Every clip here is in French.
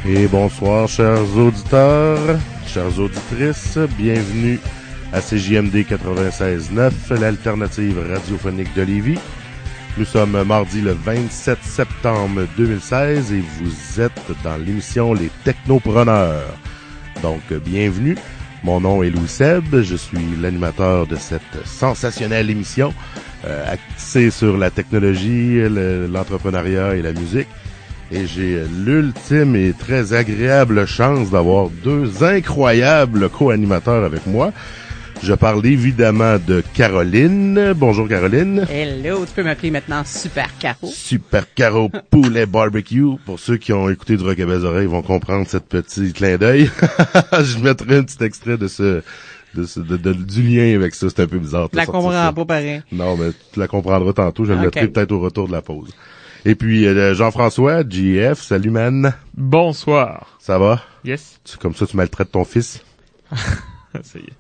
Et bonsoir, chers auditeurs, chères auditrices, bienvenue à CJMD 96.9, l'alternative radiophonique de Lévis. Nous sommes mardi le 27 septembre 2016 et vous êtes dans l'émission Les Technopreneurs. Donc, bienvenue. Mon nom est Louis Seb, je suis l'animateur de cette sensationnelle émission axée sur la technologie, l'entrepreneuriat et la musique. Et j'ai l'ultime et très agréable chance d'avoir deux incroyables co-animateurs avec moi. Je parle évidemment de Caroline. Bonjour Caroline. Hello, tu peux m'appeler maintenant Super Caro. Super Caro Poulet Barbecue. Pour ceux qui ont écouté du Rock à belles oreilles, ils vont comprendre cette petit clin d'œil. Je mettrai un petit extrait de du lien avec ça. C'est un peu bizarre. Je la comprends pas pareil. Non, mais tu la comprendras tantôt. Je le mettrai peut-être au retour de la pause. Et puis Jean-François, JF, salut man. Bonsoir. Ça va? Yes. Comme ça, tu maltraites ton fils? Ça y est.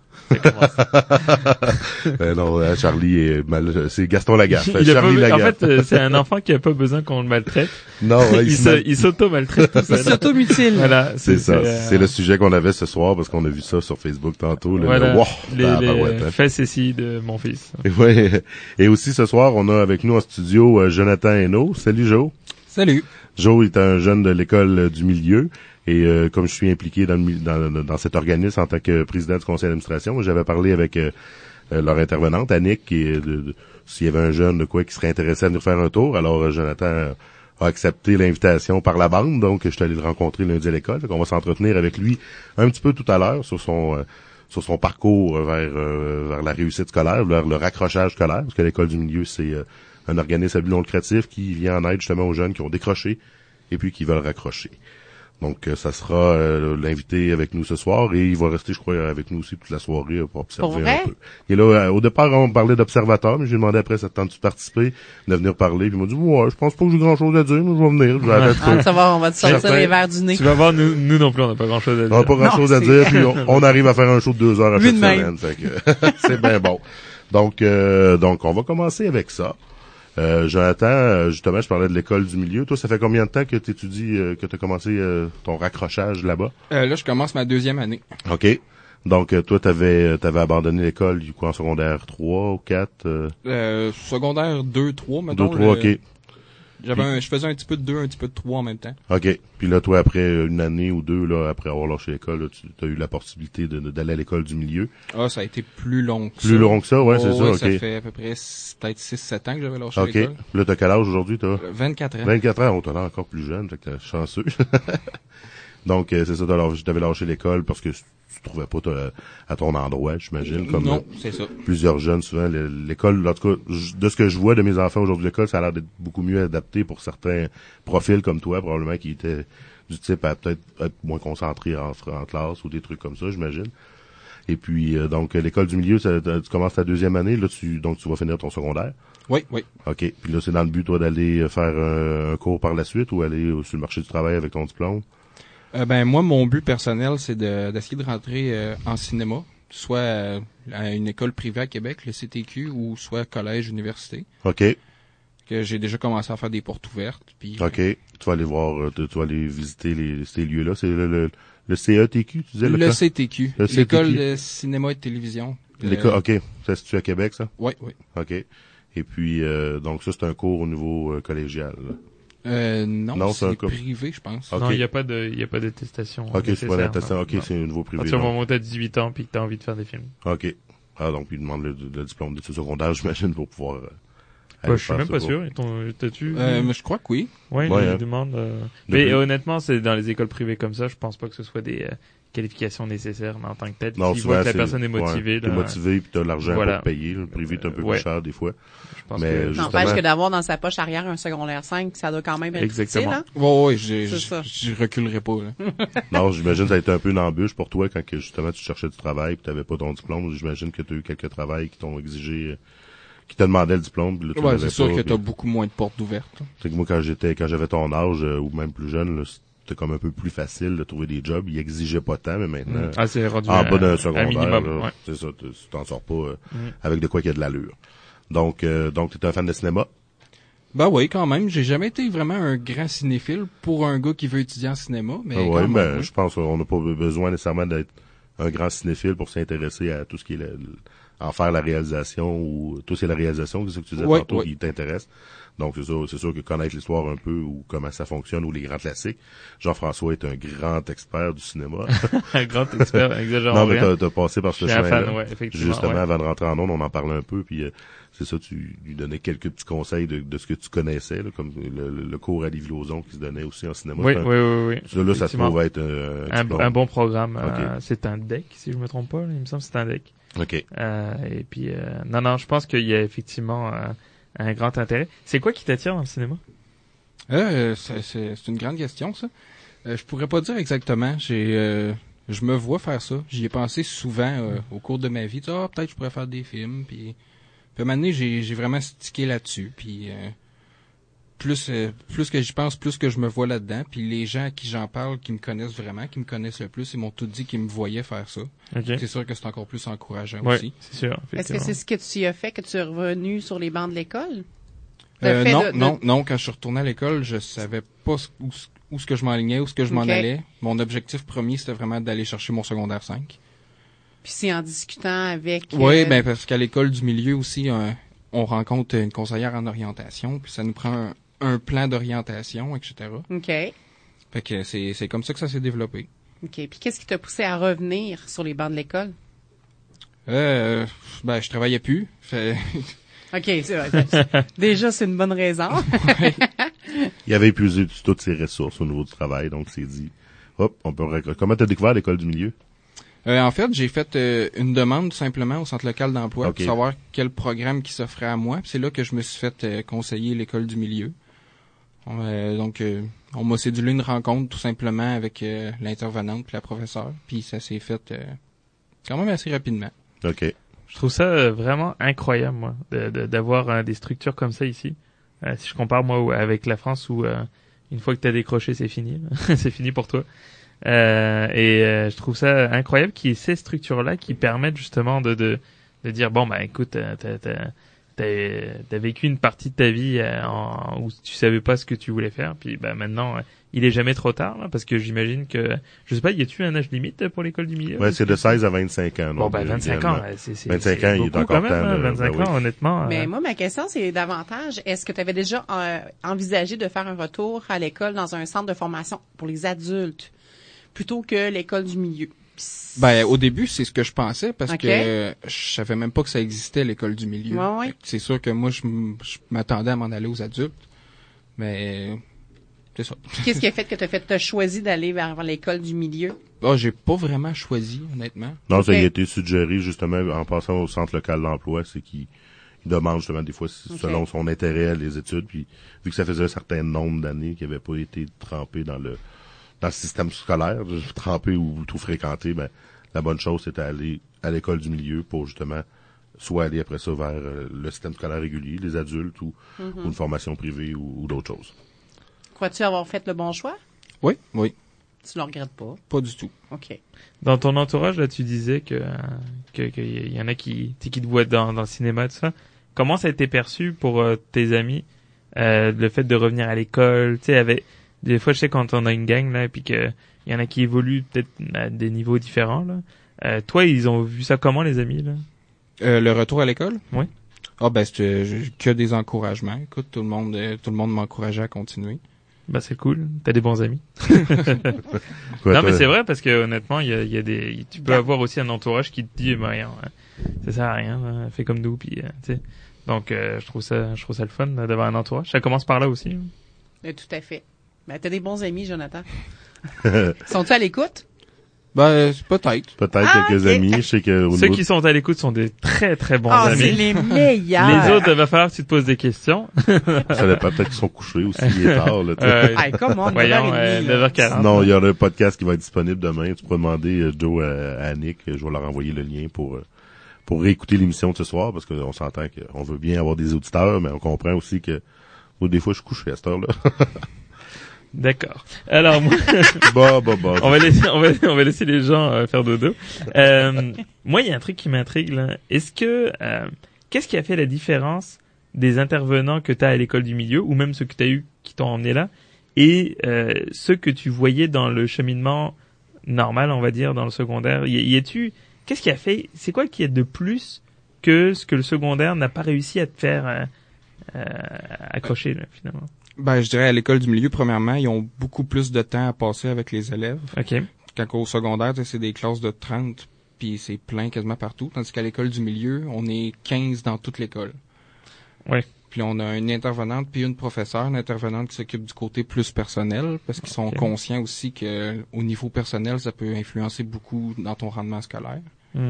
Non, Charlie est mal. C'est Gaston Lagaffe. En fait, c'est un enfant qui a pas besoin qu'on le maltraite. Non, il s'auto-maltraite tout seul. Il s'auto-mutile. Voilà, c'est ça. C'est le sujet qu'on avait ce soir parce qu'on a vu ça sur Facebook tantôt. Les fesses ici de mon fils. Ouais. Et aussi ce soir, on a avec nous en studio Jonathan Hainaut. Salut Joe. Salut. Joe est un jeune de l'école du milieu. Et comme je suis impliqué dans cet organisme en tant que président du conseil d'administration, j'avais parlé avec leur intervenante, Annick, s'il y avait un jeune de quoi qui serait intéressé à venir faire un tour. Alors Jonathan a accepté l'invitation par la bande, donc je suis allé le rencontrer lundi à l'école. Donc on va s'entretenir avec lui un petit peu tout à l'heure sur son parcours vers la réussite scolaire, vers le raccrochage scolaire, parce que l'école du milieu, c'est un organisme à but non lucratif qui vient en aide justement aux jeunes qui ont décroché et puis qui veulent raccrocher. Donc, ça sera l'invité avec nous ce soir et il va rester, je crois, avec nous aussi toute la soirée pour observer un peu. Et là, au départ, on parlait d'observateur, mais j'ai demandé après, ça te tente de participer, de venir parler, puis il m'a dit, ouais, je pense pas que j'ai grand-chose à dire, mais je vais venir. Ça va, on va te sortir les verres du nez. Tu vas voir, nous non plus, on n'a pas grand-chose à dire. On n'a pas grand-chose à dire, puis on arrive à faire un show de 2 heures à chaque semaine. Fait que c'est bien bon. Donc, on va commencer avec ça. Jonathan, justement, je parlais de l'école du milieu. Toi, ça fait combien de temps que tu étudies, que tu as commencé ton raccrochage là-bas? Là, je commence ma 2e année. OK. Donc, toi, t'avais abandonné l'école, du coup, en secondaire 3 ou 4? Secondaire 2, 3, mettons. 2, 3, OK. Je faisais un petit peu de 2, un petit peu de 3 en même temps. OK. Puis là, toi, après une année ou deux, là, après avoir lâché l'école, tu as eu la possibilité d'aller à l'école du milieu. Ah, ça a été plus long que ça. Plus long que ça, ouais, c'est ça, OK. Ça fait à peu près peut-être 6-7 ans que j'avais lâché l'école. OK. Là, t'as quel âge aujourd'hui, toi? 24 ans. 24 ans, on t'en a encore plus jeune, fait que t'es chanceux. Donc, c'est ça, t'avais lâché l'école parce que tu trouvais pas à ton endroit, j'imagine. Comme non, c'est ça. Plusieurs jeunes, souvent, l'école, en tout cas, de ce que je vois de mes enfants aujourd'hui, l'école, ça a l'air d'être beaucoup mieux adapté pour certains profils comme toi, probablement, qui étaient du type à peut-être être moins concentrés en classe ou des trucs comme ça, j'imagine. Et puis, donc, l'école du milieu, tu commences ta 2e année, là, tu vas finir ton secondaire. Oui. OK. Puis là, c'est dans le but, toi, d'aller faire un cours par la suite ou aller sur le marché du travail avec ton diplôme? Moi, mon but personnel, c'est d'essayer de rentrer en cinéma, soit à une école privée à Québec, le CTQ, ou soit collège, université. OK. Que j'ai déjà commencé à faire des portes ouvertes. Puis, OK. Tu vas aller voir, tu vas aller visiter ces lieux-là. C'est le CETQ, tu disais? Le CTQ. Le CTQ. L'école de cinéma et de télévision. L'école, OK. Ça se situe à Québec, ça? Oui. OK. Et puis, donc ça, c'est un cours au niveau collégial, là. Non, c'est privé, je pense. Okay. Non, il y a pas d'attestation. OK, c'est pas d'attestation. OK, c'est un niveau privé. À ce moment où t'as 18 ans puis que t'as envie de faire des films. OK. Ah, donc, il demande le diplôme d'études secondaires, j'imagine, pour pouvoir, je suis même pas sûr. T'as-tu? Mais je crois que oui. Ouais, il demande, mais honnêtement, c'est dans les écoles privées comme ça, je pense pas que ce soit des qualifications nécessaires, mais en tant que telle, non, s'ils voient que la personne est motivée, t'es motivé puis t'as l'argent pour payer. Le privé est un peu plus cher des fois. Mais n'empêche que d'avoir dans sa poche arrière un secondaire 5, ça doit quand même être utile, hein? Oui, je reculerai pas, là. Non, j'imagine que ça a été un peu une embûche pour toi quand justement tu cherchais du travail et tu n'avais pas ton diplôme. J'imagine que tu as eu quelques travails qui t'ont exigé, qui te demandaient le diplôme. Là, c'est sûr que tu as beaucoup moins de portes ouvertes. C'est que moi, quand j'avais ton âge, ou même plus jeune, là, c'était comme un peu plus facile de trouver des jobs. Ils exigeaient pas tant, mais maintenant, c'est rendu en bas d'un secondaire, minimum, là, c'est ça, tu t'en sors pas avec de quoi qu'il y a de l'allure. Donc t'es un fan de cinéma? Ben oui, quand même. J'ai jamais été vraiment un grand cinéphile pour un gars qui veut étudier en cinéma, mais je pense qu'on n'a pas besoin nécessairement d'être un grand cinéphile pour s'intéresser à tout ce qui est en faire la réalisation ou tout ce qui est la réalisation, c'est ce que tu disais tantôt qui t'intéresse. Donc c'est sûr que connaître l'histoire un peu ou comment ça fonctionne ou les grands classiques. Jean-François est un grand expert du cinéma. Un grand expert, exagérant. Non, mais t'as passé par ce chemin-là. Ouais, effectivement. Justement, avant de rentrer en ondes, on en parlait un peu, puis c'est ça, tu lui donnais quelques petits conseils de ce que tu connaissais, là, comme le cours à Livy Lauzon qui se donnait aussi en cinéma. Oui. Ça, là, ça se trouve être un bon programme. Okay. C'est un deck, si je me trompe pas. Là, il me semble que c'est un deck. OK. Et puis, non, je pense qu'il y a effectivement un grand intérêt. C'est quoi qui t'attire dans le cinéma? C'est une grande question, ça. Je pourrais pas dire exactement. Je me vois faire ça. J'y ai pensé souvent au cours de ma vie. Peut-être je pourrais faire des films. Puis à un moment donné, j'ai vraiment stické là-dessus. Puis plus que j'y pense, plus que je me vois là-dedans. Puis les gens à qui j'en parle, qui me connaissent vraiment, qui me connaissent le plus, ils m'ont tout dit qu'ils me voyaient faire ça. Okay. C'est sûr que c'est encore plus encourageant ouais, aussi. C'est sûr. Est-ce que c'est ce que tu as fait que tu es revenu sur les bancs de l'école? Non. Quand je suis retourné à l'école, je savais pas où ce que je m'enlignais, où ce que je m'en allais. Mon objectif premier, c'était vraiment d'aller chercher mon secondaire 5. Puis c'est en discutant avec... Oui, parce qu'à l'école du milieu aussi, on rencontre une conseillère en orientation, puis ça nous prend un plan d'orientation, etc. OK. Fait que c'est comme ça que ça s'est développé. OK. Puis qu'est-ce qui t'a poussé à revenir sur les bancs de l'école? Je travaillais plus. OK, c'est vrai. Déjà, c'est une bonne raison. Ouais. Il avait épuisé toutes ses ressources au niveau du travail, donc il s'est dit, hop, on peut Comment t'as découvert l'école du milieu? En fait, j'ai fait une demande tout simplement au centre local d'emploi pour savoir quel programme qui s'offrait à moi. Puis c'est là que je me suis fait conseiller l'école du milieu. Donc, on m'a cédulé une rencontre tout simplement avec l'intervenante puis la professeure. Puis ça s'est fait quand même assez rapidement. OK. Je trouve ça vraiment incroyable, moi, d'avoir des structures comme ça ici. Si je compare, moi, avec la France où une fois que t'as décroché, c'est fini. C'est fini pour toi. Je trouve ça incroyable qu'il y ait ces structures-là qui permettent justement de dire, bon, écoute, t'as vécu une partie de ta vie où tu savais pas ce que tu voulais faire, puis maintenant il est jamais trop tard là, parce que j'imagine que y a-tu un âge limite pour l'école du milieu? Ouais, c'est de 16 à 25 ans. Bon 25 ans, c'est 25 ans, il est encore quand même, temps. 25 ans, honnêtement. Mais moi, ma question, c'est davantage, est-ce que tu avais déjà envisagé de faire un retour à l'école dans un centre de formation pour les adultes plutôt que l'école du milieu? Au début, c'est ce que je pensais parce que je savais même pas que ça existait l'école du milieu. Ouais. C'est sûr que moi, je m'attendais à m'en aller aux adultes, mais c'est ça. Qu'est-ce qui a fait que t'as choisi d'aller vers l'école du milieu? J'ai pas vraiment choisi, honnêtement. Non, ça a été suggéré justement en passant au centre local d'emploi, c'est qu'il demande justement des fois selon son intérêt à les études, puis vu que ça faisait un certain nombre d'années qu'il n'avait pas été trempé dans le système scolaire, trempé ou tout fréquenté, la bonne chose, c'était aller à l'école du milieu pour justement soit aller après ça vers le système scolaire régulier, les adultes ou une formation privée ou d'autres choses. Crois-tu avoir fait le bon choix? Oui. Tu le regrettes pas? Pas du tout. OK. Dans ton entourage, là, tu disais que y en a qui te voient dans le cinéma, tout ça. Comment ça a été perçu pour tes amis, le fait de revenir à l'école, tu sais, des fois, je sais quand on a une gang, là, puis que il y en a qui évoluent peut-être à des niveaux différents, là. Toi, ils ont vu ça comment, les amis, là? Le retour à l'école? Oui. C'était que des encouragements. Écoute, tout le monde m'encourageait à continuer. C'est cool. T'as des bons amis. Non, mais c'est vrai parce que honnêtement, tu peux avoir aussi un entourage qui te dit, rien, ça sert à rien, fais comme nous, puis tu sais. Donc, je trouve ça le fun d'avoir un entourage. Ça commence par là aussi. Tout à fait. T'as des bons amis, Jonathan. Sont-ils à l'écoute? Peut-être. Quelques amis. Je sais que ceux qui sont à l'écoute sont des très très bons amis. C'est les meilleurs. Les autres, il va falloir que tu te poses des questions. Ça dépend, peut-être qu'ils sont couchés aussi, il est tard, là. Comment? Voyons, 9h40. Non, il y aura un podcast qui va être disponible demain. Tu pourras demander, Joe, à Annick. Je vais leur envoyer le lien pour réécouter l'émission de ce soir, parce qu'on s'entend qu'on veut bien avoir des auditeurs, mais on comprend aussi que, des fois, je suis couché à cette heure-là. D'accord. Alors, moi, bah. on va laisser les gens faire dodo. Moi, il y a un truc qui m'intrigue, là. Qu'est-ce qui a fait la différence des intervenants que tu as à l'école du milieu, ou même ceux que tu as eu qui t'ont emmené là, et ceux que tu voyais dans le cheminement normal, on va dire, dans le secondaire? Qu'est-ce qui a fait, c'est quoi qui est de plus que ce que le secondaire n'a pas réussi à te faire accrocher, là, finalement? Ben, je dirais à l'école du milieu, premièrement, ils ont beaucoup plus de temps à passer avec les élèves. OK. Quand au secondaire, c'est des classes de 30, puis c'est plein quasiment partout. Tandis qu'à l'école du milieu, on est 15 dans toute l'école. Ouais. Puis on a une intervenante puis une professeure, une intervenante qui s'occupe du côté plus personnel, parce qu'ils sont conscients aussi que au niveau personnel, ça peut influencer beaucoup dans ton rendement scolaire.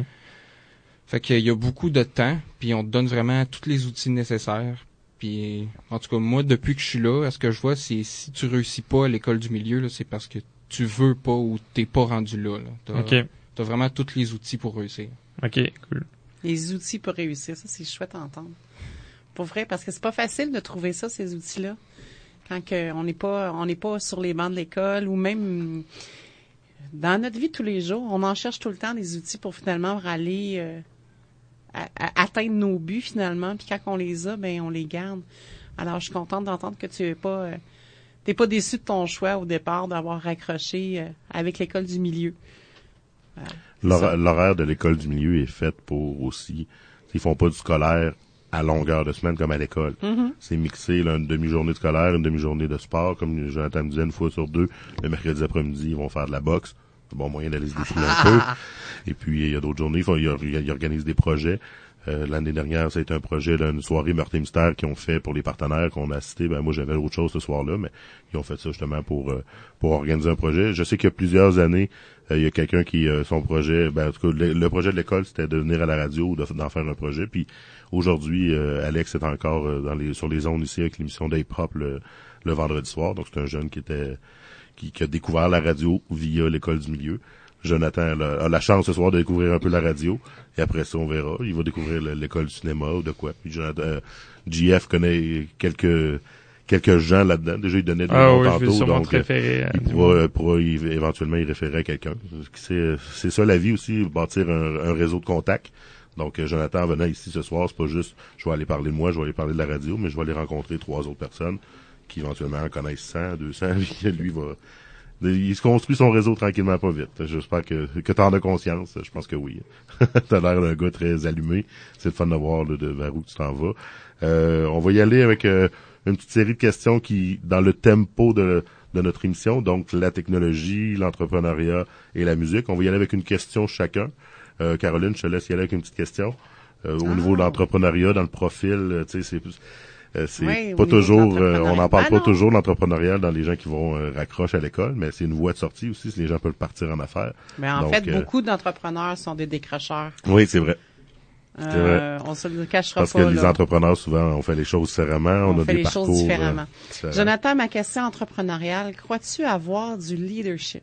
Fait qu'il y a beaucoup de temps, puis on te donne vraiment tous les outils nécessaires. Puis en tout cas, moi, depuis que je suis là, ce que je vois, c'est si tu réussis pas à l'école du milieu, là, c'est parce que tu veux pas ou t'es pas rendu là. T'as vraiment tous les outils pour réussir. OK, cool. Les outils pour réussir, ça, c'est chouette à entendre. Pour vrai, parce que c'est pas facile de trouver ça, ces outils-là. Quand on n'est pas sur les bancs de l'école ou même dans notre vie de tous les jours, on en cherche tout le temps des outils pour finalement aller atteindre nos buts finalement. Puis quand on les a, ben on les garde. Alors, je suis contente d'entendre que tu t'es pas déçu de ton choix au départ d'avoir raccroché avec l'école du milieu. L'horaire de l'école du milieu est fait pour aussi, ils font pas du scolaire à longueur de semaine comme à l'école. C'est mixé, là, une demi-journée de scolaire, une demi-journée de sport, comme Jonathan me disait, une fois sur deux. Le mercredi après-midi, ils vont faire de la boxe. C'est un bon moyen d'aller se défouler un peu. Et puis, il y a d'autres journées, ils organisent des projets. L'année dernière, ça a été un projet, là, une soirée meurtre et mystère qu'ils ont fait pour les partenaires qu'on a assisté. Ben, moi, j'avais autre chose ce soir-là, mais ils ont fait ça justement pour organiser un projet. Je sais qu'il y a plusieurs années, il y a quelqu'un qui, son projet, ben, en tout cas, le projet de l'école, c'était de venir à la radio, d'en faire un projet. Puis, aujourd'hui, Alex est encore sur les ondes ici avec l'émission d'Hip-Hop le vendredi soir. Donc, c'est un jeune qui a découvert la radio via l'école du milieu. Jonathan a la chance ce soir de découvrir un peu la radio. Et après ça, on verra. Il va découvrir l'école du cinéma ou de quoi. Puis Jonathan, JF connaît quelques gens là-dedans. Déjà, il donnait des noms tantôt. Donc, il pourra éventuellement y référer à quelqu'un. C'est ça la vie aussi, bâtir un réseau de contacts. Donc, Jonathan, en venant ici ce soir, c'est pas juste, je vais aller parler de moi, je vais aller parler de la radio, mais je vais aller rencontrer 3 autres personnes qui éventuellement en connaissent 100, 200, et lui il se construit son réseau tranquillement, pas vite. J'espère que t'en as conscience. Je pense que oui. T'as l'air d'un gars très allumé. C'est le fun de voir vers où tu t'en vas. On va y aller avec une petite série de questions qui, dans le tempo de notre émission, donc la technologie, l'entrepreneuriat et la musique. On va y aller avec une question chacun. Caroline, je te laisse y aller avec une petite question. Au niveau de l'entrepreneuriat, dans le profil, tu sais, c'est pas toujours, on n'en parle pas toujours l'entrepreneuriat dans les gens qui vont raccrocher à l'école, mais c'est une voie de sortie aussi si les gens peuvent partir en affaires. Mais en fait, beaucoup d'entrepreneurs sont des décrocheurs. Oui, c'est vrai. C'est vrai. On se le cachera parce pas. Parce que les entrepreneurs, souvent, on fait les choses différemment. On a des parcours choses différemment. Jonathan, ma question entrepreneuriale, crois-tu avoir du leadership?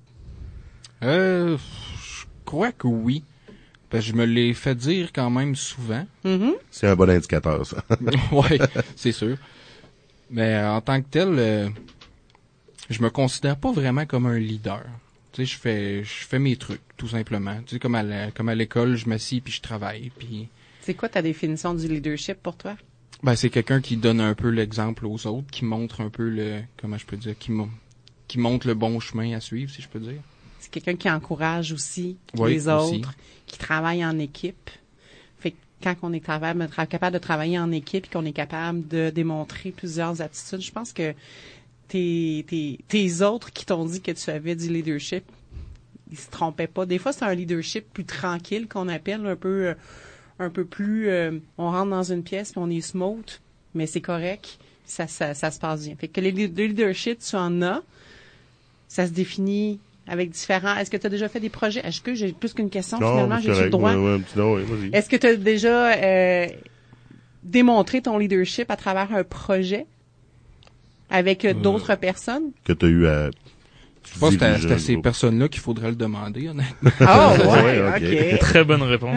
Je crois que oui. Je me l'ai fait dire quand même souvent. C'est un bon indicateur, ça. Oui, c'est sûr. Mais en tant que tel, je me considère pas vraiment comme un leader. Tu sais, je fais mes trucs, tout simplement. Tu sais, comme à l'école, je m'assis puis je travaille. Puis. C'est quoi ta définition du leadership pour toi? Ben, c'est quelqu'un qui donne un peu l'exemple aux autres, qui montre un peu comment je peux dire, qui montre le bon chemin à suivre, si je peux dire. C'est quelqu'un qui encourage aussi les autres, qui travaille en équipe. Fait que quand on est capable de travailler en équipe et qu'on est capable de démontrer plusieurs aptitudes, je pense que tes autres qui t'ont dit que tu avais du leadership, ils se trompaient pas. Des fois, c'est un leadership plus tranquille qu'on appelle, un peu plus, on rentre dans une pièce puis on est smooth, mais c'est correct, ça se passe bien. Fait que le leadership, tu en as, ça se définit avec différents. Est-ce que tu as déjà fait des projets? Est-ce que j'ai plus qu'une question, finalement, j'ai le droit? Vas-y. Est-ce que tu as déjà démontré ton leadership à travers un projet avec d'autres personnes? Que tu as eu à... Je pense que c'est à ces personnes-là qu'il faudrait le demander, honnêtement. OK. Très bonne réponse.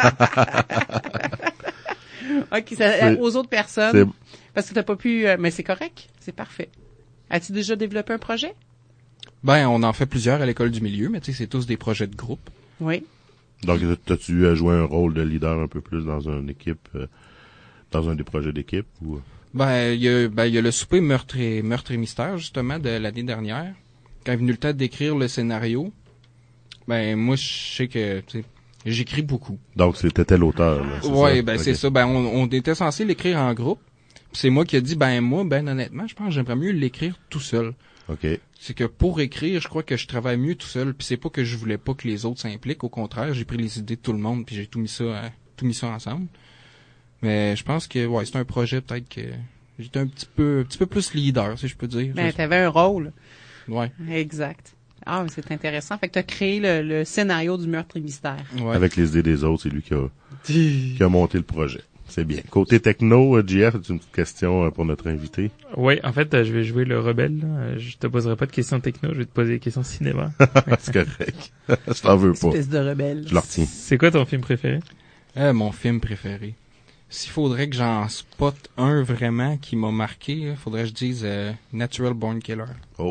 OK, aux autres personnes, parce que t'as pas pu... mais c'est correct, c'est parfait. As-tu déjà développé un projet? Ben, on en fait plusieurs à l'école du milieu, mais tu sais, c'est tous des projets de groupe. Oui. Donc, t'as-tu joué un rôle de leader un peu plus dans une équipe dans un des projets d'équipe ou? Il y a le souper meurtre et mystère, justement, de l'année dernière. Quand est venu le temps d'écrire le scénario, moi, je sais que, tu sais, j'écris beaucoup. Donc, c'était l'auteur, là. Ouais, c'est ça. On était censé l'écrire en groupe. Puis c'est moi qui ai dit, moi, honnêtement, je pense que j'aimerais mieux l'écrire tout seul. OK. C'est que pour écrire, je crois que je travaille mieux tout seul. Puis c'est pas que je voulais pas que les autres s'impliquent. Au contraire, j'ai pris les idées de tout le monde puis j'ai tout mis ça ensemble. Mais je pense que, c'est un projet peut-être que j'étais un petit peu plus leader, si je peux dire. T'avais un rôle. Ouais. Exact. Ah, mais c'est intéressant. Fait que t'as créé le scénario du meurtre et mystère. Ouais. Avec les idées des autres, c'est lui qui a monté le projet. C'est bien. Côté techno, JF, as-tu une petite question pour notre invité? Oui, en fait, je vais jouer le rebelle. Là. Je te poserai pas de questions techno, je vais te poser des questions cinéma. C'est correct. Je t'en veux pas. Espèce de rebelle. Je le retiens. C'est quoi ton film préféré? Mon film préféré. S'il faudrait que j'en spot un vraiment qui m'a marqué, faudrait que je dise Natural Born Killer.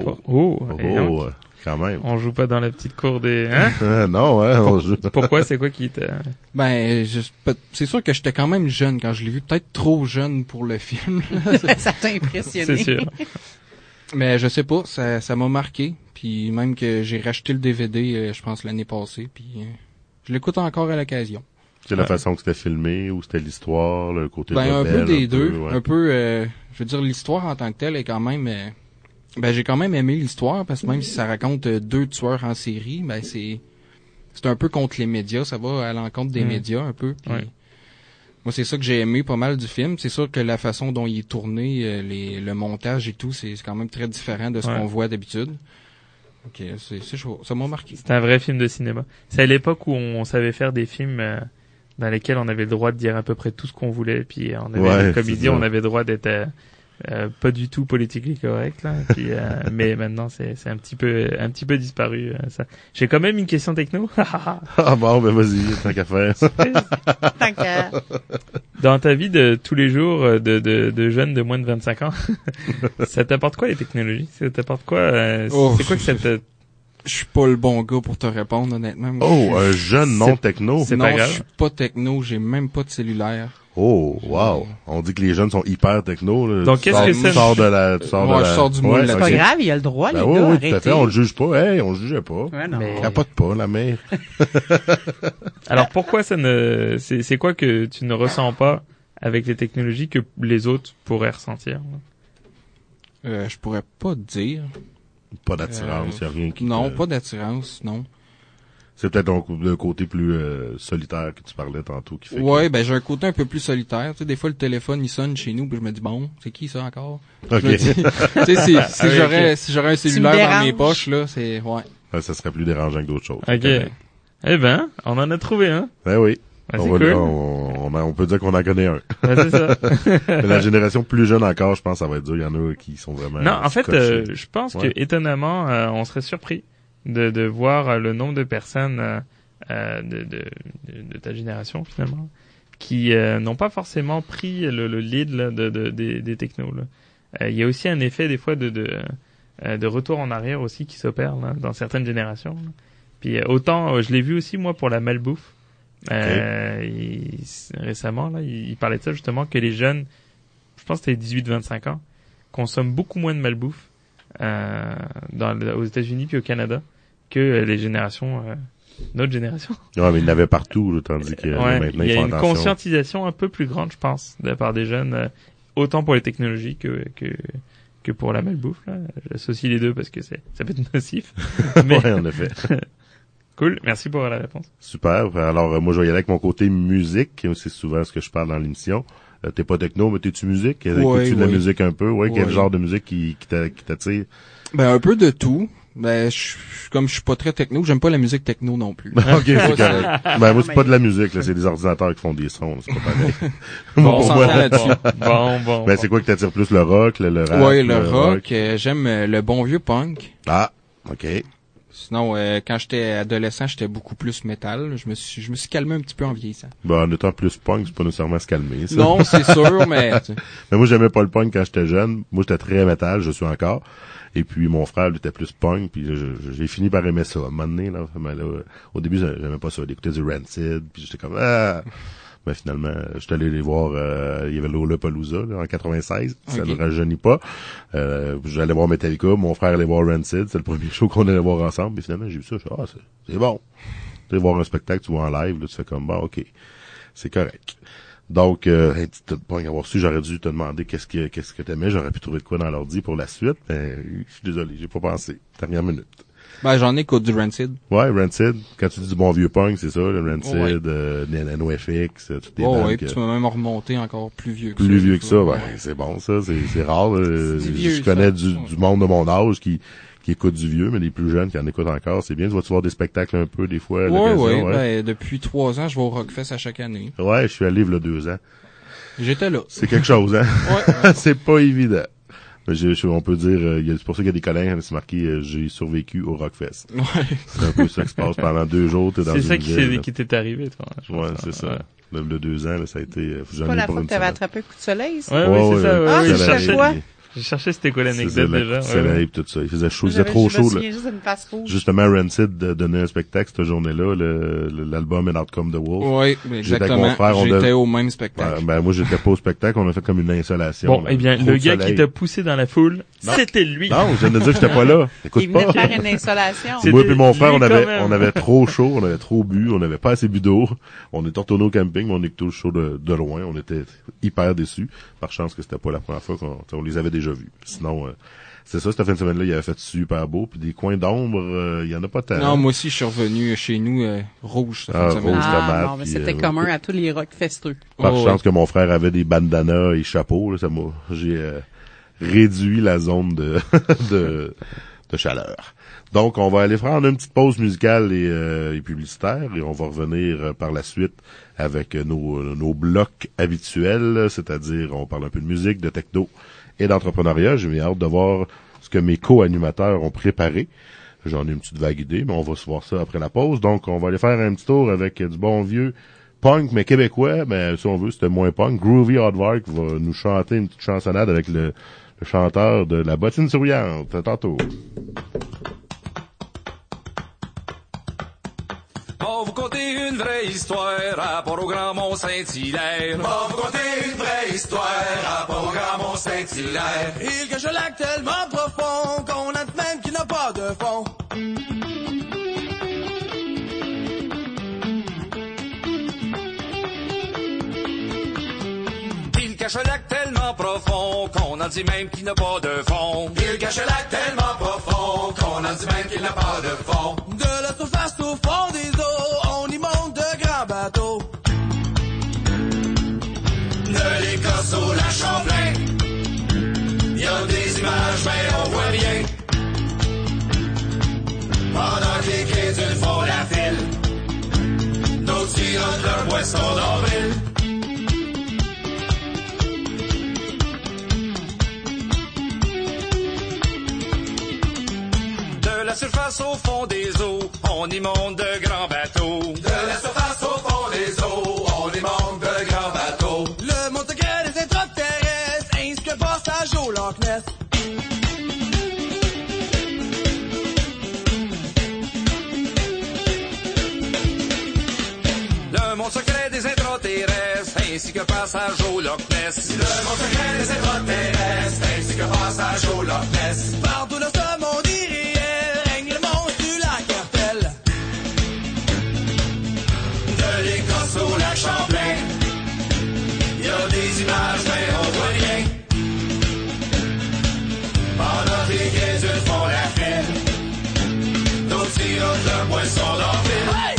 Quand même. On joue pas dans la petite cour des... Hein? Non, on joue. Pourquoi? C'est quoi qui t'a... C'est sûr que j'étais quand même jeune quand je l'ai vu. Peut-être trop jeune pour le film. Ça t'a impressionné. C'est sûr. Mais je sais pas, ça m'a marqué. Puis même que j'ai racheté le DVD, je pense, l'année passée. Puis je l'écoute encore à l'occasion. C'est la façon que c'était filmé ou c'était l'histoire, le côté un rebelle, peu des deux. Ouais. Un peu, je veux dire, l'histoire en tant que telle est quand même... j'ai quand même aimé l'histoire parce que même si ça raconte 2 tueurs en série, c'est un peu contre les médias, ça va à l'encontre des médias un peu. Puis moi, c'est ça que j'ai aimé pas mal du film. C'est sûr que la façon dont il est tourné, le montage et tout, c'est quand même très différent de ce qu'on voit d'habitude. Ok, c'est chaud. Ça m'a marqué. C'est un vrai film de cinéma. C'est à l'époque où on savait faire des films dans lesquels on avait le droit de dire à peu près tout ce qu'on voulait, puis on avait, comme il dit, on avait le droit d'être pas du tout politiquement correct là, puis mais maintenant c'est un petit peu disparu ça. J'ai quand même une question techno. Vas-y, tant qu'à faire. Tant qu'à. Dans ta vie de tous les jours de jeunes de moins de 25 ans, ça t'apporte quoi les technologies? Ça t'apporte quoi c'est quoi que ça te... Je suis pas le bon gars pour te répondre honnêtement. Un jeune non techno. C'est pas grave. Je suis pas techno, j'ai même pas de cellulaire. Oh, wow. On dit que les jeunes sont hyper techno, là. Donc, qu'est-ce que c'est? Tu sors je sors du moule. C'est pas grave, il y a le droit, les gars, oui, arrêtez. tout à fait, on le juge pas. On le jugeait pas. Ouais, non. Mais... Capote pas, la mère. Alors, pourquoi c'est quoi que tu ne ressens pas avec les technologies que les autres pourraient ressentir? Je pourrais pas te dire. Pas d'attirance, y a rien qui... Non, pas d'attirance, non. C'est peut-être donc le côté plus solitaire que tu parlais tantôt qui fait j'ai un côté un peu plus solitaire. Tu sais, des fois, le téléphone, il sonne chez nous, puis je me dis, bon, c'est qui ça encore? OK. Je me dis, tu sais, si j'aurais un cellulaire dans mes poches, là, c'est... Ouais. Ça serait plus dérangeant que d'autres choses. OK. Eh ben, on en a trouvé un. Oui. C'est cool. On peut dire qu'on en connaît un. C'est ça. Mais la génération plus jeune encore, je pense que ça va être dur. Il y en a qui sont vraiment... Non, en fait, je pense que étonnamment, on serait surpris de voir le nombre de personnes de ta génération, finalement, qui n'ont pas forcément pris le lead là, des technos. Il y a aussi un effet, des fois, de retour en arrière aussi qui s'opère là, dans certaines générations. Là. Puis autant, je l'ai vu aussi, moi, pour la malbouffe. Récemment, là, il parlait de ça justement que les jeunes, je pense que c'était 18-25 ans, consomment beaucoup moins de malbouffe aux États-Unis puis au Canada que les générations, notre génération. Ouais, mais il y en avait partout, là, tandis que maintenant il y a ils font une attention. conscientisation un peu plus grande, je pense, de la part des jeunes, autant pour les technologies que pour la malbouffe. Là. J'associe les deux parce que ça peut être nocif. Mais... Ouais, en effet. Cool, merci pour la réponse. Super. Alors, moi, je vais y aller avec mon côté musique. C'est souvent ce que je parle dans l'émission. T'es pas techno, mais t'es-tu musique? Écoutes-tu de la musique un peu? Ouais, quel genre de musique qui t'attire? Un peu de tout. Comme je suis pas très techno, j'aime pas la musique techno non plus. OK, c'est correct. Moi, c'est pas de la musique, là. C'est des ordinateurs qui font des sons. C'est pas pareil. On s'entend là-dessus. Bon. C'est quoi que t'attire plus? Le rock, le rap? Oui, le rock. J'aime le bon vieux punk. Ah, OK. Sinon, quand j'étais adolescent, j'étais beaucoup plus métal. Je me suis calmé un petit peu en vieillissant. En étant plus punk, c'est pas nécessairement se calmer, ça. Non, c'est sûr, mais... Mais moi, j'aimais pas le punk quand j'étais jeune. Moi, j'étais très métal, je suis encore. Et puis, mon frère, lui, était plus punk, puis j'ai fini par aimer ça. À un moment donné, là, au début, j'aimais pas ça. D'écouter du Rancid, puis j'étais comme, Ben finalement, je suis allé les voir, il y avait Lollapalooza là, en 96, ça ne rajeunit pas. J'allais voir Metallica, mon frère allait voir Rancid, c'est le premier show qu'on allait voir ensemble, et finalement j'ai vu ça, je suis c'est bon. Tu vas voir un spectacle, tu vois en live, là, tu fais comme bon, ok, c'est correct. Donc, pour avoir su, j'aurais dû te demander qu'est-ce que t'aimais, j'aurais pu trouver de quoi dans l'ordi pour la suite, mais je suis désolé, j'ai pas pensé. Dernière minute. Ben, j'en écoute du Rancid. Ouais, Rancid. Quand tu dis du bon vieux punk, c'est ça, le Rancid, NoFX, toutes des bandes. Ouais, puis tu m'as même remonté encore plus vieux que ça. Plus vieux que ça, ouais, c'est bon, ça, c'est rare, je connais du monde de mon âge qui écoute du vieux, mais les plus jeunes qui en écoutent encore, c'est bien. Tu vas-tu voir des spectacles un peu, des fois, à l'occasion, ouais. Ben, depuis 3 ans, je vais au Rockfest à chaque année. Ouais, je suis allé il y a 2 ans. J'étais là. C'est quelque chose, hein? Ouais. C'est pas évident. On peut dire, c'est pour ça qu'il y a des collègues, c'est marqué, j'ai survécu au Rockfest. Ouais. C'est un peu ça qui se passe pendant 2 jours, t'es dans une ville. C'est ça qui t'est arrivé, toi. Ouais, c'est ça. Le 2 ans, là, ça a été, c'est pas la fois que t'avais attrapé un coup de soleil, ça? Ouais, c'est ça. Ah, je cherchais quoi? J'ai cherché c'était quoi l'anecdote déjà. Soleil tout ça. Il faisait chaud, il faisait trop chaud. Je me juste d'une face rouge. Justement, Rancid donnait un spectacle cette journée-là, l'album And Out Come the Wolf. Oui, exactement. J'étais au même spectacle. Ben, moi, j'étais pas au spectacle, on a fait comme une insolation. Bon, eh bien, le gars qui t'a poussé dans la foule, c'était lui. Non, je viens de dire que j'étais pas là. Écoute il venait de faire une insolation. Moi et mon frère, on avait trop chaud, on avait trop bu, on n'avait pas assez bu d'eau. On était retourné au camping, mais on écoutait le show de loin. On était hyper déçus. Par chance que c'était pas la première fois qu'on les avait déjà vus. Sinon, c'est ça, cette fin de semaine-là, il avait fait super beau, puis des coins d'ombre, il y en a pas tant. Non, moi aussi, je suis revenu chez nous rouge cette fin de semaine. Rouge tomate. Non, mais c'était commun à tous les rock festeux. Par chance que mon frère avait des bandanas et chapeaux, là, j'ai réduit la zone de chaleur. Donc, on va aller prendre une petite pause musicale et publicitaire, et on va revenir par la suite avec nos blocs habituels, c'est-à-dire on parle un peu de musique, de techno et d'entrepreneuriat. J'ai hâte de voir ce que mes co-animateurs ont préparé. J'en ai une petite vague idée, mais on va se voir ça après la pause. Donc, on va aller faire un petit tour avec du bon vieux punk, mais québécois, mais si on veut, c'était moins punk. Groovy Aardvark va nous chanter une petite chansonnade avec le chanteur de La Bottine Souriante. À tantôt. On vous conter une vraie histoire à rapport au Grand Mont-Saint-Hilaire. On vous conter une vraie histoire à rapport au Grand Mont-Saint-Hilaire. Il cache un lac tellement profond qu'on a même qu'il n'a pas de fond. Il cache un lac tellement profond qu'on en dit même qu'il n'a pas de fond. Il cache un lac tellement profond qu'on en dit même qu'il n'a pas de fond. De la surface au fond des eaux, on y monte de grands bateaux. De l'Écosse au lac Champlain, y a des images mais on voit rien. Pendant que les quais d'une font la file, d'autres sirotent leur boisson d'avril. De la surface au fond des eaux, on y monte de grands bateaux. De la surface au fond des eaux, on y monte de grands bateaux. Le monde secret des extraterrestres, ainsi que le passage au Loch Ness. Le monde secret des extraterrestres, ainsi que passage au Loch Ness. Le monde secret des extraterrestres, ainsi que passage au Loch Ness. Partout dans ce monde irréel, règne le monstre du lac Hertel. De l'Écosse au lac Champlain, y a des images mais on voit rien. Pendant que les quais d'une font la file, d'autres sirotent leur boisson d'avril. Hey!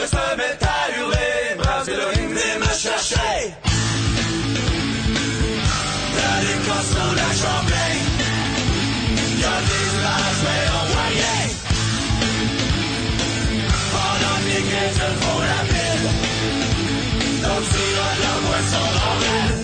forêt se met à hurler, braves Elohim, venez me chercher. Y'a des cosses dans la Champlain, y'a des images mais envoyées. Pendant que les chrétiens font la pile, d'autres tirent leur moisson en l'air.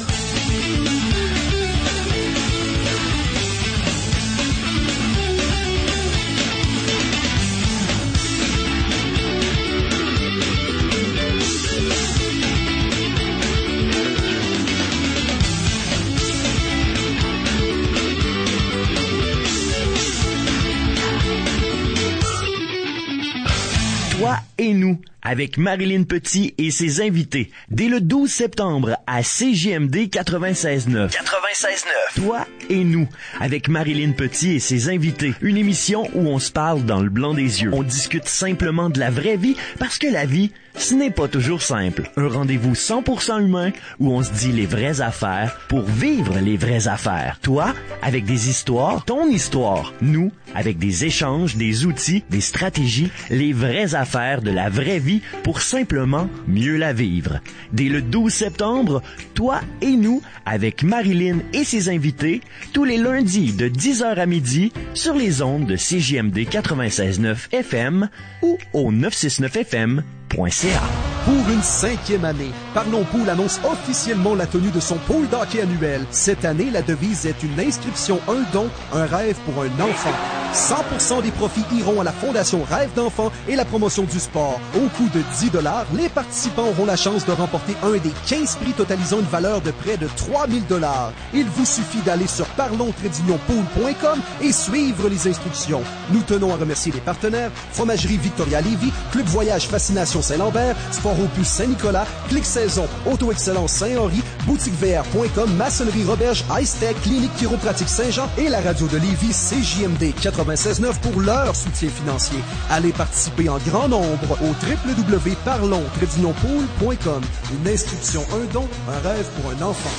Toi et nous, avec Marilyn Petit et ses invités, dès le 12 septembre à CJMD 96.9. 96.9. Toi et nous, avec Marilyn Petit et ses invités, une émission où on se parle dans le blanc des yeux. On discute simplement de la vraie vie, parce que la vie, ce n'est pas toujours simple. Un rendez-vous 100% humain où on se dit les vraies affaires pour vivre les vraies affaires. Toi, avec des histoires, ton histoire. Nous, avec des échanges, des outils, des stratégies, les vraies affaires de la vraie vie pour simplement mieux la vivre. Dès le 12 septembre, toi et nous, avec Marilyn et ses invités, tous les lundis de 10h à midi sur les ondes de CJMD 96.9 FM ou au 969fm.ca. Pour une 5e année, Parlons Pool annonce officiellement la tenue de son pool d'hockey annuel. Cette année, la devise est une inscription, un don, un rêve pour un enfant. 100% des profits iront à la Fondation Rêve d'enfants et la promotion du sport. Au coût de 10 $, les participants auront la chance de remporter un des 15 prix totalisant une valeur de près de 3 000 $. Il vous suffit d'aller sur parlons-pool.com et suivre les instructions. Nous tenons à remercier les partenaires Fromagerie Victoria Lévis, Club Voyage Fascination Saint-Lambert, Sport Opus Saint-Nicolas, Clic Saison, Auto Excellence Saint-Henri, BoutiqueVR.com, Maçonnerie Roberge, Ice-Tech, Clinique Chiropratique Saint-Jean et la radio de Lévis CJMD 96.9 pour leur soutien financier. Allez participer en grand nombre au www.parlons-pool.com. Une inscription, un don, un rêve pour un enfant.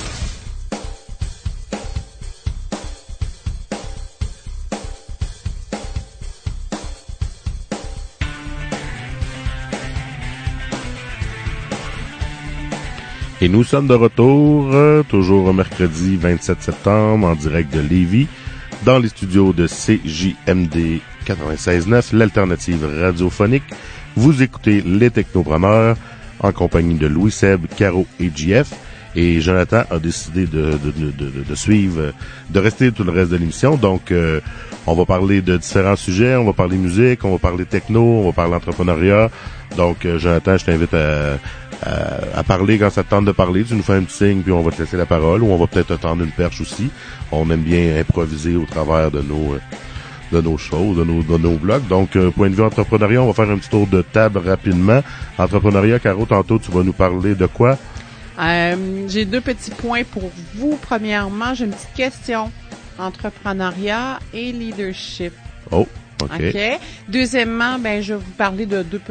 Et nous sommes de retour, toujours mercredi 27 septembre, en direct de Lévis, dans les studios de CJMD 96.9, l'alternative radiophonique. Vous écoutez Les Technopreneurs, en compagnie de Louis Seb, Caro et JF. Et Jonathan a décidé de suivre, de rester tout le reste de l'émission. Donc, on va parler de différents sujets, on va parler musique, on va parler techno, on va parler entrepreneuriat. Donc, Jonathan, je t'invite à parler quand ça te tente de parler. Tu nous fais un petit signe, puis on va te laisser la parole, ou on va peut-être te tendre une perche aussi. On aime bien improviser au travers de nos shows, de nos blogs. Donc, point de vue entrepreneuriat, on va faire un petit tour de table rapidement. Entrepreneuriat, Caro, tantôt, tu vas nous parler de quoi? J'ai 2 petits points pour vous. Premièrement, j'ai une petite question. Entrepreneuriat et leadership. Oh, OK. Deuxièmement, je vais vous parler de 2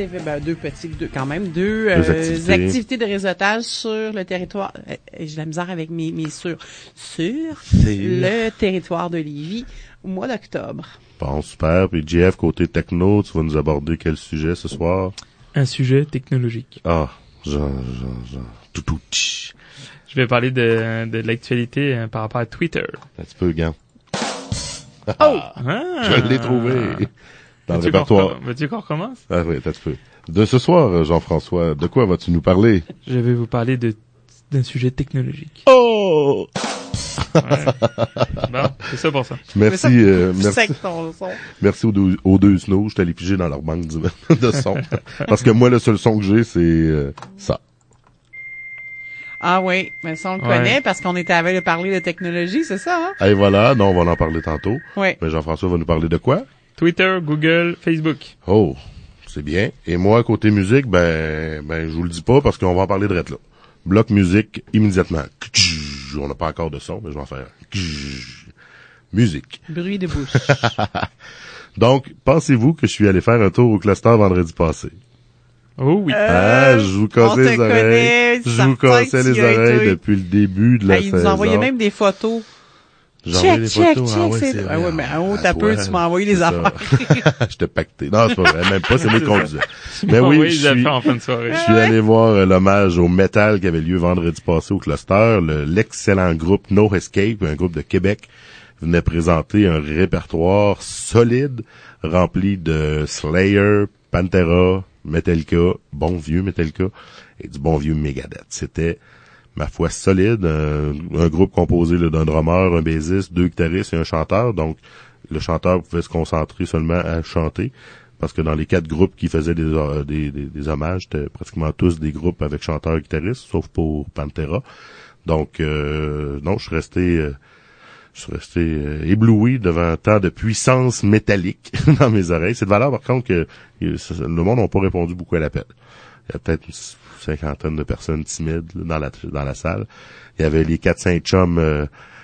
activités de réseautage sur le territoire. J'ai la misère avec mes sur le territoire de Lévis au mois d'octobre. Bon, super. Puis JF, côté techno, tu vas nous aborder quel sujet ce soir? Un sujet technologique. Ah, genre. Je vais parler de l'actualité par rapport à Twitter. Un petit peu, gant. Oh! Je l'ai trouvé. Dans le répertoire. Veux-tu qu'on recommence? Ah oui, un petit peu. De ce soir, Jean-François, de quoi vas-tu nous parler? Je vais vous parler d'un sujet technologique. Oh! Ouais. Bon, c'est ça pour ça. Merci, merci aux deux snows. Je t'allais piger dans leur banque de son. Parce que moi, le seul son que j'ai, c'est ça. Ah oui, mais ça, on le connaît parce qu'on était avec de parler de technologie, c'est ça, hein? Et voilà, non, on va en parler tantôt. Oui. Mais Jean-François va nous parler de quoi? Twitter, Google, Facebook. Oh, c'est bien. Et moi, côté musique, je vous le dis pas parce qu'on va en parler de là. Bloc musique immédiatement. On n'a pas encore de son, mais je vais en faire. Musique. Bruit de bouche. Donc, pensez-vous que je suis allé faire un tour au cluster vendredi passé? Oh oui. Je vous cassais les oreilles. Je vous cassais les oreilles depuis le début de la saison. Ils nous envoyaient même des photos. Check, c'est... Ah ouais, mais en haut, t'as peu, tu m'as envoyé les affaires. Je t'ai pacté. Non, c'est pas vrai, même pas, c'est moi qui conduisais. Mais oui, je suis allé voir l'hommage au métal qui avait lieu vendredi passé au Cluster. L'excellent groupe No Escape, un groupe de Québec, venait présenter un répertoire solide, rempli de Slayer, Pantera, Metallica, bon vieux Metallica, et du bon vieux Megadeth. C'était, ma foi, solide, un groupe composé d'un drummer, un bassiste, 2 guitaristes et un chanteur. Donc, le chanteur pouvait se concentrer seulement à chanter, parce que dans les 4 groupes qui faisaient des hommages, c'était pratiquement tous des groupes avec chanteur et guitariste, sauf pour Pantera. Donc, non, je suis resté ébloui devant tant de puissance métallique dans mes oreilles. C'est de valeur, par contre, que le monde n'a pas répondu beaucoup à l'appel. Il y a peut-être une 50aine de personnes timides là, dans la salle. Il y avait les 4-5 chums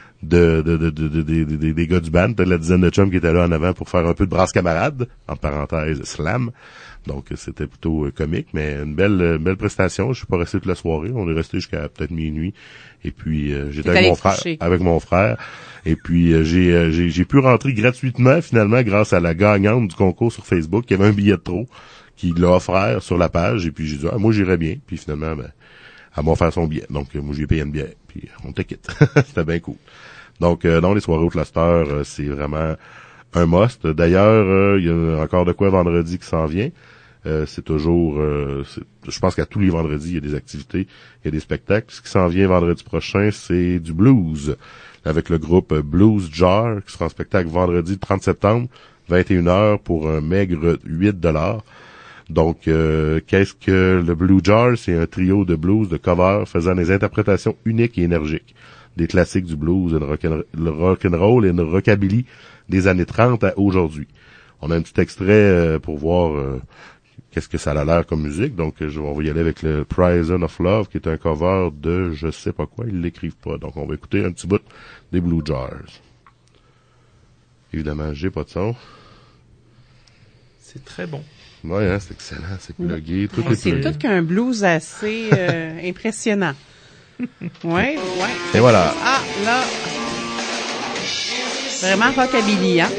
des gars du band, peut-être la dizaine de chums qui étaient là en avant pour faire un peu de brasse camarade, en parenthèse slam. Donc c'était plutôt comique, mais une belle prestation. Je suis pas resté toute la soirée, on est resté jusqu'à peut-être minuit. Et puis j'étais avec mon frère. Et puis j'ai pu rentrer gratuitement finalement grâce à la gagnante du concours sur Facebook qui avait un billet de trop, qui l'a offert sur la page. Et puis j'ai dit moi j'irais bien. Puis finalement elle m'a offert son billet. Donc moi j'ai payé une bière. Puis on te quitte. C'était bien cool. Donc dans les soirées au Cluster, c'est vraiment un must. D'ailleurs, il y a encore de quoi vendredi qui s'en vient. C'est toujours, je pense qu'à tous les vendredis, il y a des activités, il y a des spectacles. Ce qui s'en vient vendredi prochain, c'est du blues, avec le groupe Blues Jar, qui sera en spectacle vendredi 30 septembre, 21h, pour un maigre $8. Donc, qu'est-ce que le Blue Jar? C'est un trio de blues, de covers, faisant des interprétations uniques et énergiques des classiques du blues, le rock'n'roll et le rockabilly des années 30 à aujourd'hui. On a un petit extrait pour voir qu'est-ce que ça a l'air comme musique. Donc, on va y aller avec le Prison of Love, qui est un cover de je sais pas quoi, ils l'écrivent pas. Donc, on va écouter un petit bout des Blue Jars. Évidemment, j'ai pas de son. C'est très bon. Ouais, hein, c'est excellent, c'est plugué, tout est c'est plugué. tout qu'un blues assez impressionnant. Ouais. Et voilà. Ah, là, vraiment rockabilly, hein?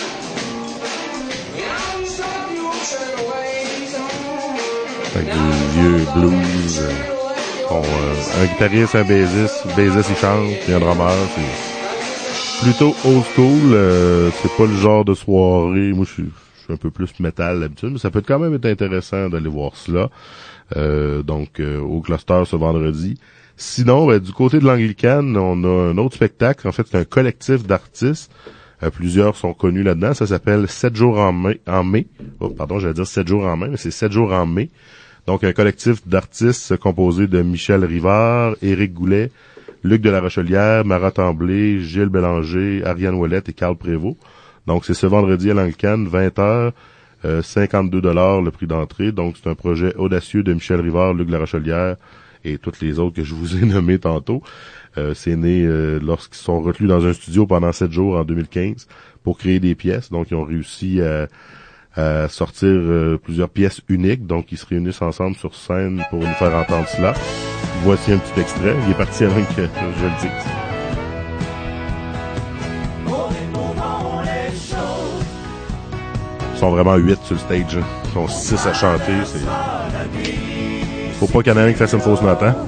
Avec du vieux blues. Un guitariste, un bassiste il chante, puis un drummer, c'est plutôt old school. C'est pas le genre de soirée. Moi, je suis un peu plus métal d'habitude, mais ça peut quand même être intéressant d'aller voir cela. Donc, au Cluster ce vendredi. Sinon, du côté de l'Anglicane, on a un autre spectacle. En fait, c'est un collectif d'artistes. Plusieurs sont connus là-dedans. Ça s'appelle 7 jours en mai. Oh, pardon, j'allais dire 7 jours en mai, mais c'est 7 jours en mai. Donc, un collectif d'artistes composé de Michel Rivard, Éric Goulet, Luc de la Rochelière, Marat Tremblay, Gilles Bélanger, Ariane Ouellette et Carl Prévost. Donc, c'est ce vendredi à l'Anglicane, 20h, $52 le prix d'entrée. Donc, c'est un projet audacieux de Michel Rivard, Luc de la Rochelière et toutes les autres que je vous ai nommés tantôt. C'est né lorsqu'ils sont reclus dans un studio pendant 7 jours en 2015 pour créer des pièces. Donc, ils ont réussi à sortir plusieurs pièces uniques. Donc, ils se réunissent ensemble sur scène pour nous faire entendre cela. Voici un petit extrait. Il est parti avant que je le dise. Ils sont vraiment 8 sur le stage. Ils sont 6 à chanter. Faut pas qu'il y en ait un qui fasse une fausse note, hein?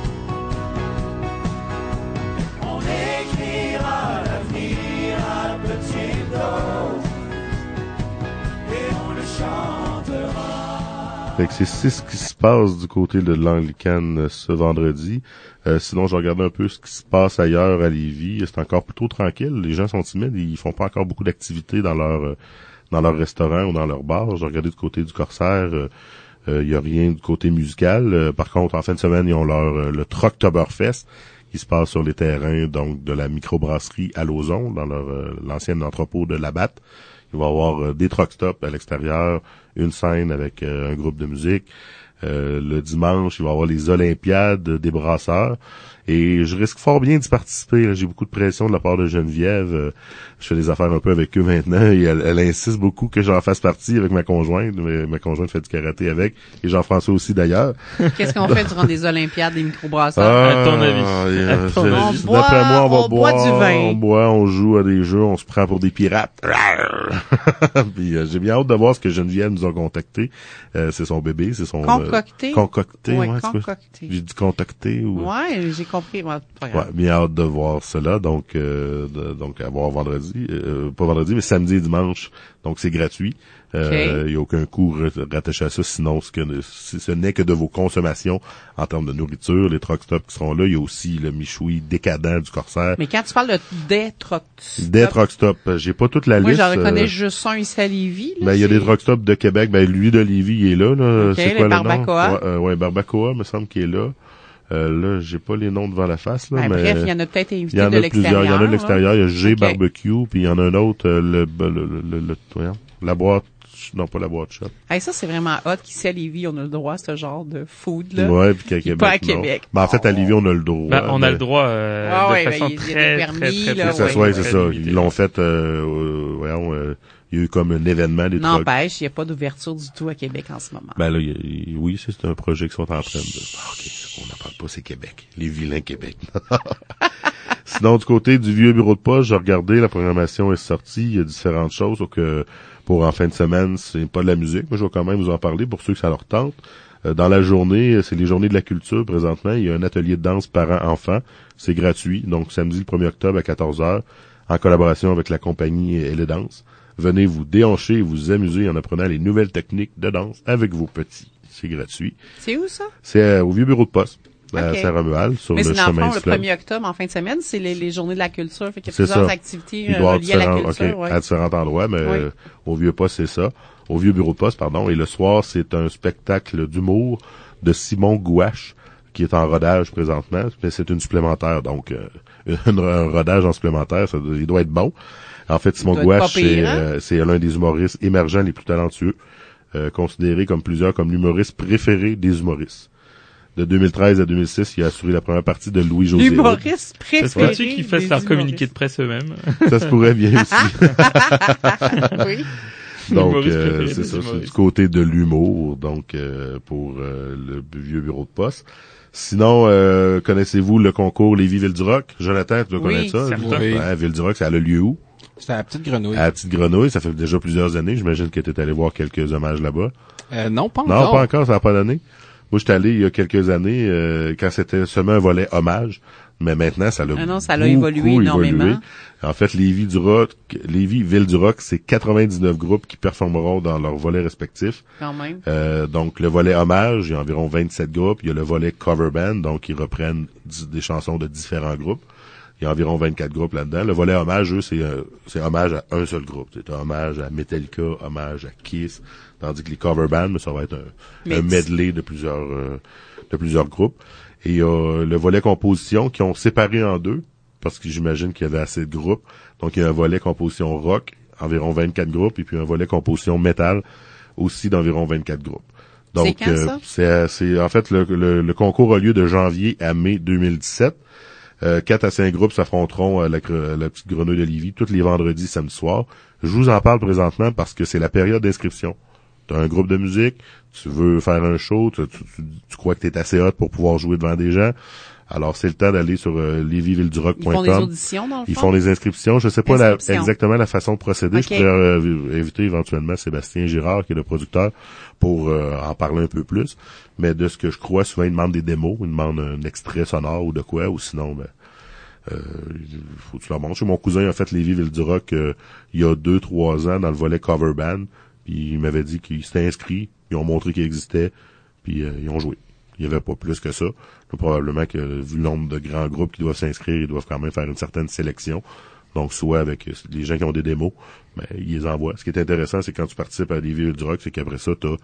Fait que c'est ce qui se passe du côté de l'Anglicane ce vendredi. Sinon, je regardais un peu ce qui se passe ailleurs à Lévis. C'est encore plutôt tranquille. Les gens sont timides. Ils font pas encore beaucoup d'activités dans leur restaurant ou dans leur bar. J'ai regardé du côté du Corsaire. Il y a rien du côté musical. Par contre, en fin de semaine, ils ont le Trucktoberfest qui se passe sur les terrains donc de la microbrasserie à Lauson, dans l'ancien entrepôt de Labatt. Il va y avoir des truck stops à l'extérieur, une scène avec un groupe de musique, Le dimanche, il va y avoir les Olympiades des brasseurs. Et je risque fort bien d'y participer. Là. J'ai beaucoup de pression de la part de Geneviève. Je fais des affaires un peu avec eux maintenant. Et elle insiste beaucoup que j'en fasse partie avec ma conjointe. Ma conjointe fait du karaté avec. Et Jean-François aussi d'ailleurs. Qu'est-ce qu'on fait durant des Olympiades, des microbrasseurs? À ton avis? D'après moi, on va boire du vin. On boit, on joue à des jeux, on se prend pour des pirates. Puis j'ai bien hâte de voir ce que Geneviève nous a contacté. C'est son bébé, c'est son... Concocté? Concocté, ouais, concocté. J'ai dit contacté ou... Ouais, j'ai compris. Ouais, bien hâte de voir cela. Donc à voir vendredi, pas vendredi, mais samedi et dimanche. Donc c'est gratuit. Il y a aucun coût rattaché à ça, sinon ce n'est que de vos consommations en termes de nourriture, les truck stops qui seront là. Il y a aussi le michoui décadent du Corsaire. Mais quand tu parles de des truck stops... Des truck stops, j'ai pas toute la liste. Moi, j'en reconnais juste un ici à Lévis. Il y a des truck stops de Québec. Lui de Lévis, il est là. Okay, c'est quoi le Barbacoa. nom? Ouais, Barbacoa, me semble qu'il est là. Là, j'ai pas les noms devant la face, là, mais... Bref, il y en a peut-être invité de l'extérieur. Il y en a de l'extérieur. Il y a G Barbecue, puis il y en a un autre, la boîte, non, pas la boîte shop. Ça, c'est vraiment hot qu'ici à Lévis, on a le droit à ce genre de food, là. Ouais, puis qu'à Québec, pas à Québec. En fait, à Lévis, on a le droit. On a le droit, de façon très, c'est ça. Ils l'ont fait, il y a eu comme un événement des trucks. N'empêche, il n'y a pas d'ouverture du tout à Québec en ce moment. Oui, c'est un projet qui sont en train de... OK, on n'en parle pas, c'est Québec. Les vilains Québec. Sinon, du côté du vieux bureau de poste, j'ai regardé, la programmation est sortie, il y a différentes choses, donc pour en fin de semaine, c'est pas de la musique, mais je vais quand même vous en parler pour ceux que ça leur tente. Dans la journée, c'est les journées de la culture présentement, il y a un atelier de danse parents-enfants, c'est gratuit, donc samedi le 1er octobre à 14h, en collaboration avec la compagnie Et les Danses. Venez vous déhancher et vous amuser en apprenant les nouvelles techniques de danse avec vos petits. C'est gratuit. C'est où ça? C'est au vieux bureau de poste. À Saint-Romuald, sur le chemin du fleuve. Le 1er octobre, en fin de semaine, c'est les journées de la culture. Fait qu'il y a plusieurs activités liées à la culture. À différents endroits, mais au vieux poste, c'est ça. Au vieux bureau de poste, pardon. Et le soir, c'est un spectacle d'humour de Simon Gouache, qui est en rodage présentement. Mais c'est une supplémentaire, donc un rodage en supplémentaire, il doit être bon. En fait, Simon Gouache, c'est l'un des humoristes émergents les plus talentueux, considéré comme l'humoriste préféré des humoristes. De 2013 à 2006, il a assuré la première partie de Louis-José. L'humoriste préféré. Ça se peut-tu qu'ils fassent leur communiqué de presse eux-mêmes? Ça se pourrait bien aussi. Oui. Donc, c'est ça, c'est du côté de l'humour, donc pour le vieux bureau de poste. Sinon, connaissez-vous le concours Lévis-Ville-du-Roc? Jonathan, tu dois connaître ça? Oui. Ville-du-Roc, ça a le lieu où? C'était à la Petite Grenouille. À la Petite Grenouille, ça fait déjà plusieurs années. J'imagine que tu es allé voir quelques hommages là-bas. Non, pas encore. Non, pas encore, ça n'a pas donné. Moi, j'étais allé il y a quelques années, quand c'était seulement un volet hommage. Mais maintenant, ça a évolué énormément. En fait, Lévis-Ville-du-Roc, c'est 99 groupes qui performeront dans leurs volets respectifs. Quand même. Donc, le volet hommage, il y a environ 27 groupes. Il y a le volet cover band, donc ils reprennent des chansons de différents groupes. Il y a environ 24 groupes là-dedans. Le volet hommage, eux, c'est hommage à un seul groupe. C'est un hommage à Metallica, hommage à Kiss, tandis que les cover bands, ça va être un medley de plusieurs groupes. Et il y a le volet composition qui ont séparé en deux, parce que j'imagine qu'il y avait assez de groupes. Donc, il y a un volet composition rock, environ 24 groupes, et puis un volet composition métal, aussi d'environ 24 groupes. Donc, c'est quand ça? C'est en fait, le concours a lieu de janvier à mai 2017. 4 à 5 groupes s'affronteront à la Petite Grenouille de Lévis tous les vendredis, samedi soir. Je vous en parle présentement parce que c'est la période d'inscription. Tu as un groupe de musique, tu veux faire un show, tu crois que tu es assez hot pour pouvoir jouer devant des gens. Alors, c'est le temps d'aller sur lévisvilleduroc.com. Ils font des auditions, dans le fond? Ils font des inscriptions. Je sais pas exactement la façon de procéder. Okay. Je pourrais inviter éventuellement Sébastien Girard, qui est le producteur, pour en parler un peu plus. Mais de ce que je crois, souvent, ils demandent des démos. Ils demandent un extrait sonore ou de quoi, ou sinon, faut que tu leur montres. Chez mon cousin, en fait, Lévis-Ville-du-Roc, il y a 2-3 ans, dans le volet cover band. Puis il m'avait dit qu'ils s'étaient inscrits, ils ont montré qu'il existait, puis ils ont joué. Il n'y avait pas plus que ça. Donc, probablement que, vu le nombre de grands groupes qui doivent s'inscrire, ils doivent quand même faire une certaine sélection. Donc, soit avec les gens qui ont des démos, mais ils les envoient. Ce qui est intéressant, c'est quand tu participes à Lévis-Ville-du-Roc, c'est qu'après ça,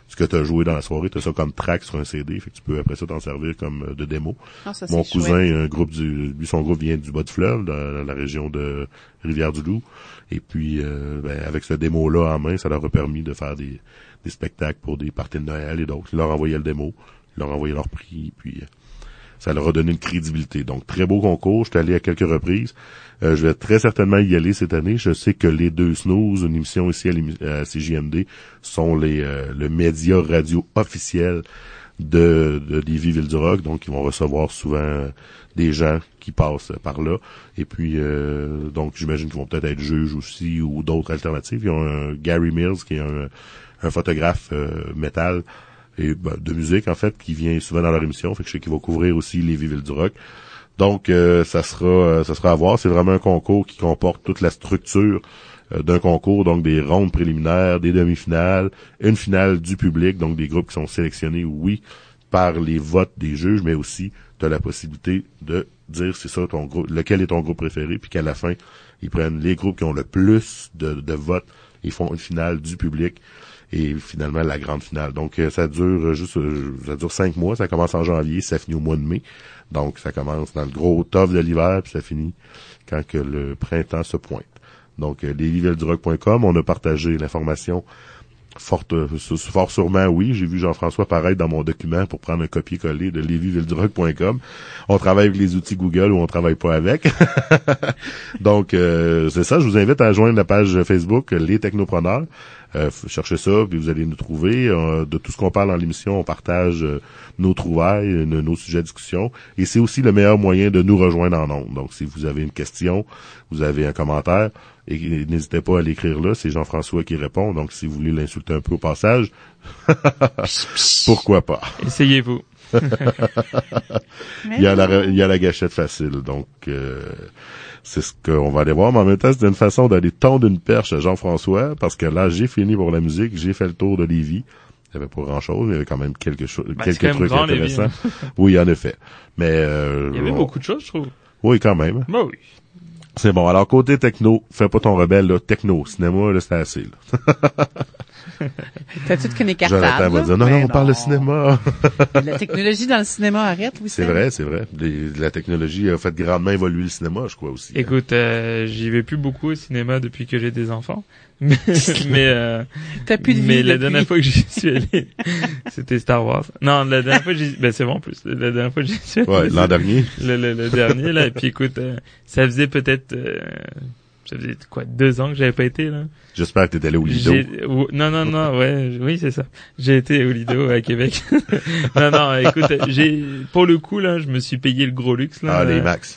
ce que tu as joué dans la soirée, tu as ça comme track sur un CD, fait que tu peux après ça t'en servir comme de démo. Ça, Mon cousin, un groupe son groupe vient du bas de fleuve, dans la région de Rivière-du-Loup. Et puis avec ce démo-là en main, ça leur a permis de faire des spectacles pour des parties de Noël et d'autres. Ils leur envoyaient le démo, ils leur envoyaient leur prix, puis ça leur a donné une crédibilité. Donc, très beau concours. Je suis allé à quelques reprises. Je vais très certainement y aller cette année. Je sais que les Deux Snooze, une émission ici à CJMD, sont le média radio officiel de Lévis-Ville-du-Roc. Donc, ils vont recevoir souvent des gens qui passent par là. Et puis, donc, j'imagine qu'ils vont peut-être être juges aussi ou d'autres alternatives. Ils ont un Gary Mills, qui est un photographe métal, et de musique en fait, qui vient souvent dans leur émission, fait que je sais qu'il va couvrir aussi Lévis-Ville-du-Roc. Donc ça sera à voir. C'est vraiment un concours qui comporte toute la structure d'un concours, donc des rondes préliminaires, des demi-finales, une finale du public, donc des groupes qui sont sélectionnés, oui, par les votes des juges, mais aussi tu as la possibilité de dire c'est ça ton groupe, lequel est ton groupe préféré, puis qu'à la fin, ils prennent les groupes qui ont le plus de votes, ils font une finale du public. Et finalement, la grande finale. Donc, ça dure 5 mois. Ça commence en janvier, ça finit au mois de mai. Donc, ça commence dans le gros tough de l'hiver, puis ça finit quand que le printemps se pointe. Donc, lesvilleduroc.com, on a partagé l'information fort sûrement, oui. J'ai vu Jean-François paraître dans mon document pour prendre un copier-coller de lesvilleduroc.com. On travaille avec les outils Google ou on travaille pas avec. Donc, c'est ça. Je vous invite à joindre la page Facebook Les Technopreneurs. Cherchez ça, puis vous allez nous trouver. De tout ce qu'on parle dans l'émission, on partage nos trouvailles, nos sujets de discussion. Et c'est aussi le meilleur moyen de nous rejoindre en ondes. Donc, si vous avez une question, vous avez un commentaire, et n'hésitez pas à l'écrire là. C'est Jean-François qui répond. Donc, si vous voulez l'insulter un peu au passage, pourquoi pas? Essayez-vous. Il y a la gâchette facile. Donc, c'est ce qu'on va aller voir, mais en même temps, c'est une façon d'aller tondre une perche à Jean-François, parce que là, j'ai fini pour la musique, j'ai fait le tour de Lévis. Il y avait pas grand-chose, mais il y avait quand même quelques trucs intéressants. Lévis, hein? Oui, en effet. Mais il y avait beaucoup de choses, je trouve. Oui, quand même. Bah oui. C'est bon. Alors, côté techno, fais pas ton rebelle, là. Techno, cinéma, là, c'était assez, là. T'as-tu de connu cartable? Jonathan va dire, non, on parle de cinéma. La technologie dans le cinéma arrête, oui. C'est vrai. La technologie a fait grandement évoluer le cinéma, je crois aussi. Écoute, j'y vais plus beaucoup au cinéma depuis que j'ai des enfants. Mais t'as plus de vie mais la depuis. dernière fois que j'y suis allé, c'était Star Wars. Non, la dernière fois c'est bon en plus. La dernière fois que j'y suis allé. Ouais, l'an dernier. Le dernier, là. Et puis écoute, ça faisait peut-être, ça faisait quoi, 2 ans que j'avais pas été, là. J'espère que t'étais allé au Lido. Non, oui, c'est ça. J'ai été au Lido à Québec. non, écoute, pour le coup, là, je me suis payé le gros luxe, là. Ah, les Max.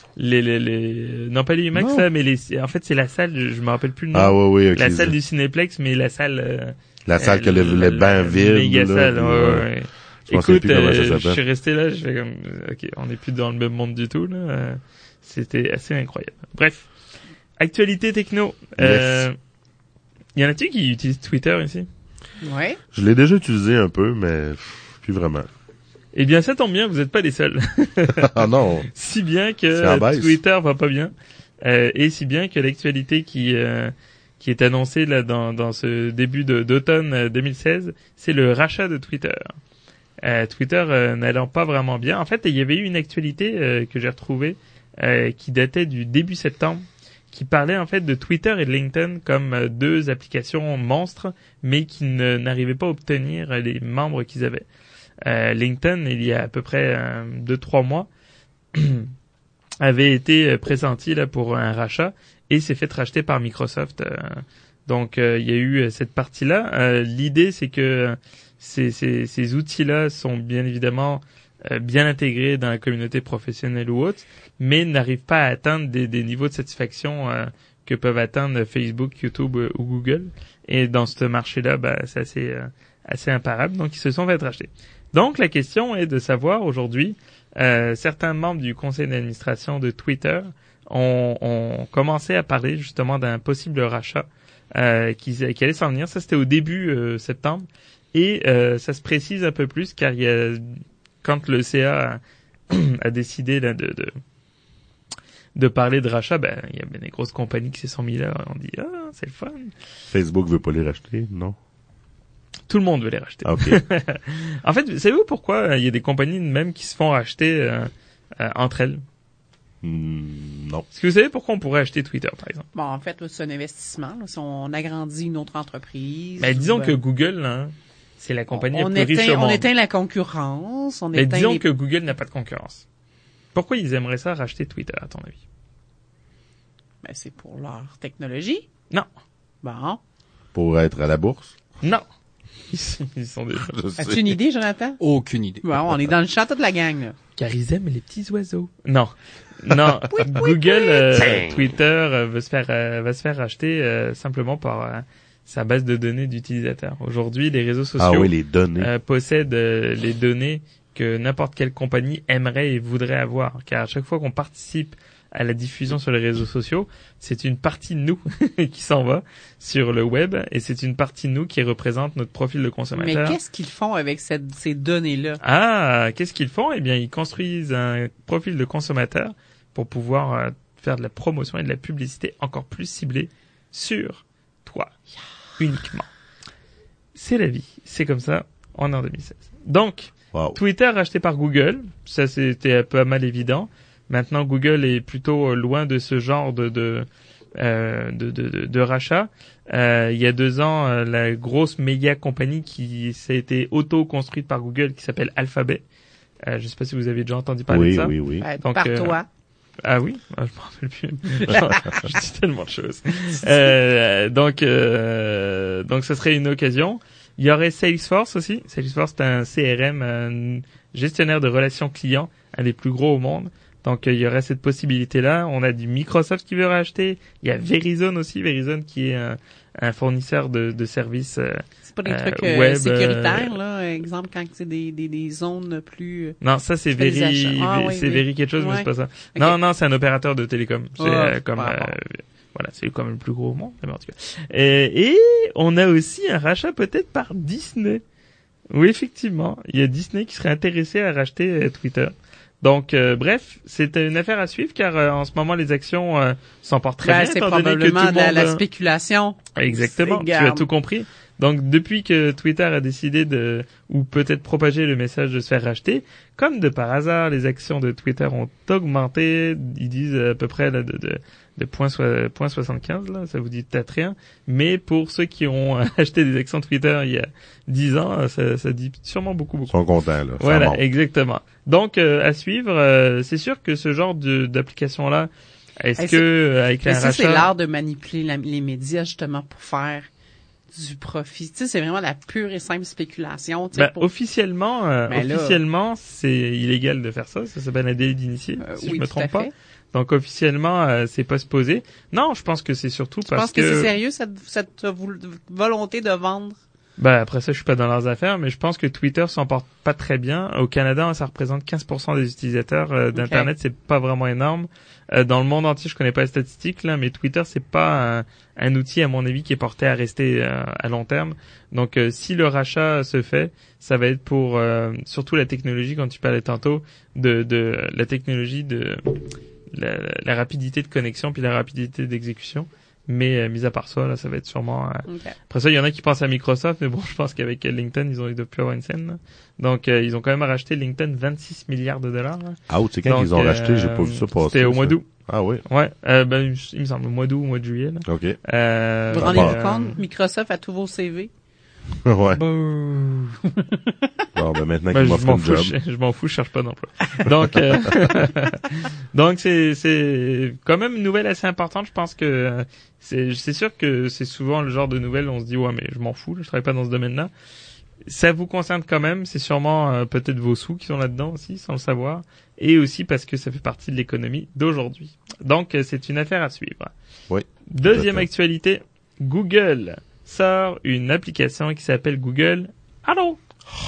Non, pas les IMAX, là, mais en fait, c'est la salle, je me rappelle plus le nom. Ah, oui, ok. La salle du Cinéplex, mais la salle, que le banc vide. Méga salle, ouais. Écoute, je suis resté là, je fais comme, ok, on n'est plus dans le même monde du tout, là. C'était assez incroyable. Bref. Actualité techno. Yes. Y en a-t-il qui utilisent Twitter ici? Ouais. Je l'ai déjà utilisé un peu, mais plus vraiment. Eh bien, ça tombe bien, vous n'êtes pas les seuls. Ah non. Si bien que Twitter va pas bien, et si bien que l'actualité qui est annoncée là dans ce début d'automne 2016, c'est le rachat de Twitter. Twitter n'allant pas vraiment bien. En fait, il y avait eu une actualité que j'ai retrouvée qui datait du début septembre, qui parlait en fait de Twitter et de LinkedIn comme 2 applications monstres, mais qui n'arrivaient pas à obtenir les membres qu'ils avaient. LinkedIn, il y a à peu près 2-3 mois, avait été pressenti là pour un rachat et s'est fait racheter par Microsoft. Donc il y a eu cette partie-là. L'idée, c'est que ces outils-là sont bien évidemment bien intégrés dans la communauté professionnelle ou autre, mais n'arrivent pas à atteindre des niveaux de satisfaction que peuvent atteindre Facebook, YouTube ou Google. Et dans ce marché-là, c'est assez imparable. Donc, ils se sont fait racheter. Donc, la question est de savoir aujourd'hui, certains membres du conseil d'administration de Twitter ont commencé à parler justement d'un possible rachat qui allait s'en venir. Ça, c'était au début septembre. Et ça se précise un peu plus car il y a quand le CA a décidé là de parler de rachat, il y a des grosses compagnies qui se sont mis là, on dit c'est le fun. Facebook veut pas les racheter, non? Tout le monde veut les racheter. OK. En fait, savez-vous pourquoi il y a des compagnies même qui se font racheter entre elles? Non. Est-ce que vous savez pourquoi on pourrait acheter Twitter, par exemple? Bon, en fait, là, c'est un investissement. Là, si on agrandit une autre entreprise. Mais disons que Google, là, c'est la compagnie la plus riche au monde. On éteint la concurrence. Mais disons que Google n'a pas de concurrence. Pourquoi ils aimeraient ça racheter Twitter, à ton avis? Ben, c'est pour leur technologie. Non. Bon. Pour être à la bourse? Non. Ils sont déjà... As-tu une idée, Jonathan? Aucune idée. Bon, on est dans le champ de la gang, là. Car ils aiment les petits oiseaux. Non. Non. Google, Twitter va se faire racheter simplement par sa base de données d'utilisateurs. Aujourd'hui, les réseaux sociaux les données. possèdent les données que n'importe quelle compagnie aimerait et voudrait avoir. Car à chaque fois qu'on participe à la diffusion sur les réseaux sociaux, c'est une partie de nous qui s'en va sur le web et c'est une partie de nous qui représente notre profil de consommateur. Mais qu'est-ce qu'ils font avec ces données-là? Ah, qu'est-ce qu'ils font? Eh bien, ils construisent un profil de consommateur pour pouvoir faire de la promotion et de la publicité encore plus ciblée sur toi, uniquement. C'est la vie, c'est comme ça, on est en 2016. Donc, Twitter racheté par Google, ça c'était pas mal évident. Maintenant, Google est plutôt loin de ce genre de rachat. Il y a 2 ans, la grosse méga compagnie qui s'est été auto-construite par Google, qui s'appelle Alphabet. Je sais pas si vous avez déjà entendu parler de ça. Oui. Donc, par toi. Ah oui, je m'en rappelle plus. Je dis tellement de choses. Donc, ce serait une occasion. Il y aurait Salesforce aussi. Salesforce, c'est un CRM, un gestionnaire de relations clients, un des plus gros au monde. Donc, il y aurait cette possibilité-là. On a du Microsoft qui veut racheter. Il y a Verizon aussi. Verizon qui est un fournisseur de services c'est pas des trucs web, sécuritaires, là. Exemple, quand c'est des zones plus... Non, ça, c'est Very quelque chose, mais c'est pas ça. Okay. Non, c'est un opérateur de télécom. C'est voilà, c'est comme le plus gros au monde, mais en tout cas. Et on a aussi un rachat peut-être par Disney. Oui, effectivement. Il y a Disney qui serait intéressé à racheter Twitter. Donc, bref, c'est une affaire à suivre car en ce moment les actions s'emportent très bien. C'est probablement la spéculation. Exactement, tu as tout compris. Donc, depuis que Twitter a décidé ou peut-être propager le message de se faire racheter, comme de par hasard, les actions de Twitter ont augmenté. Ils disent à peu près là, de 0.75, là, ça vous dit peut-être rien. Mais pour ceux qui ont acheté des actions Twitter il y a 10 ans, ça dit sûrement beaucoup. Ils sont contents, là. Voilà, exactement. Donc, à suivre, c'est sûr que ce genre d'application-là, avec un rachat... c'est l'art de manipuler les médias, justement, pour faire du profit. Tu sais, c'est vraiment la pure et simple spéculation. Officiellement, c'est illégal de faire ça. Ça s'appelle un délit d'initié, si je me trompe pas. Donc, officiellement, c'est pas se poser. Non, je pense que c'est surtout parce que... Tu penses que c'est sérieux, cette volonté de vendre? Après ça, je suis pas dans leurs affaires, mais je pense que Twitter s'en porte pas très bien. Au Canada, ça représente 15% des utilisateurs d'Internet. C'est pas vraiment énorme. Dans le monde entier, je connais pas les statistiques, là, mais Twitter, c'est pas un outil, à mon avis, qui est porté à rester à long terme. Donc, si le rachat se fait, ça va être pour surtout la technologie, quand tu parlais tantôt, de la technologie de la rapidité de connexion puis la rapidité d'exécution. Mais mis à part ça, là, ça va être sûrement... Après ça, il y en a qui pensent à Microsoft, mais bon, je pense qu'avec LinkedIn, ils doivent plus avoir une scène. Là. Donc, ils ont quand même racheté LinkedIn 26 milliards de dollars. Là. Ah, c'est quand ils ont racheté? J'ai pas vu ça passer. C'était au mois d'août. Ah oui? Ouais, il me semble, au mois d'août, au mois de juillet. Là. OK. Vous rendez-vous compte? Microsoft a tous vos CV. Ouais. Bon, maintenant qu'il m'offre un job. Je m'en fous, je cherche pas d'emploi. Donc c'est quand même une nouvelle assez importante. Je pense que c'est sûr que c'est souvent le genre de nouvelle où on se dit ouais mais je m'en fous, je travaille pas dans ce domaine-là. Ça vous concerne quand même, c'est sûrement peut-être vos sous qui sont là-dedans aussi, sans le savoir, et aussi parce que ça fait partie de l'économie d'aujourd'hui. Donc c'est une affaire à suivre. Oui. Deuxième actualité, Google sort une application qui s'appelle Google Allo.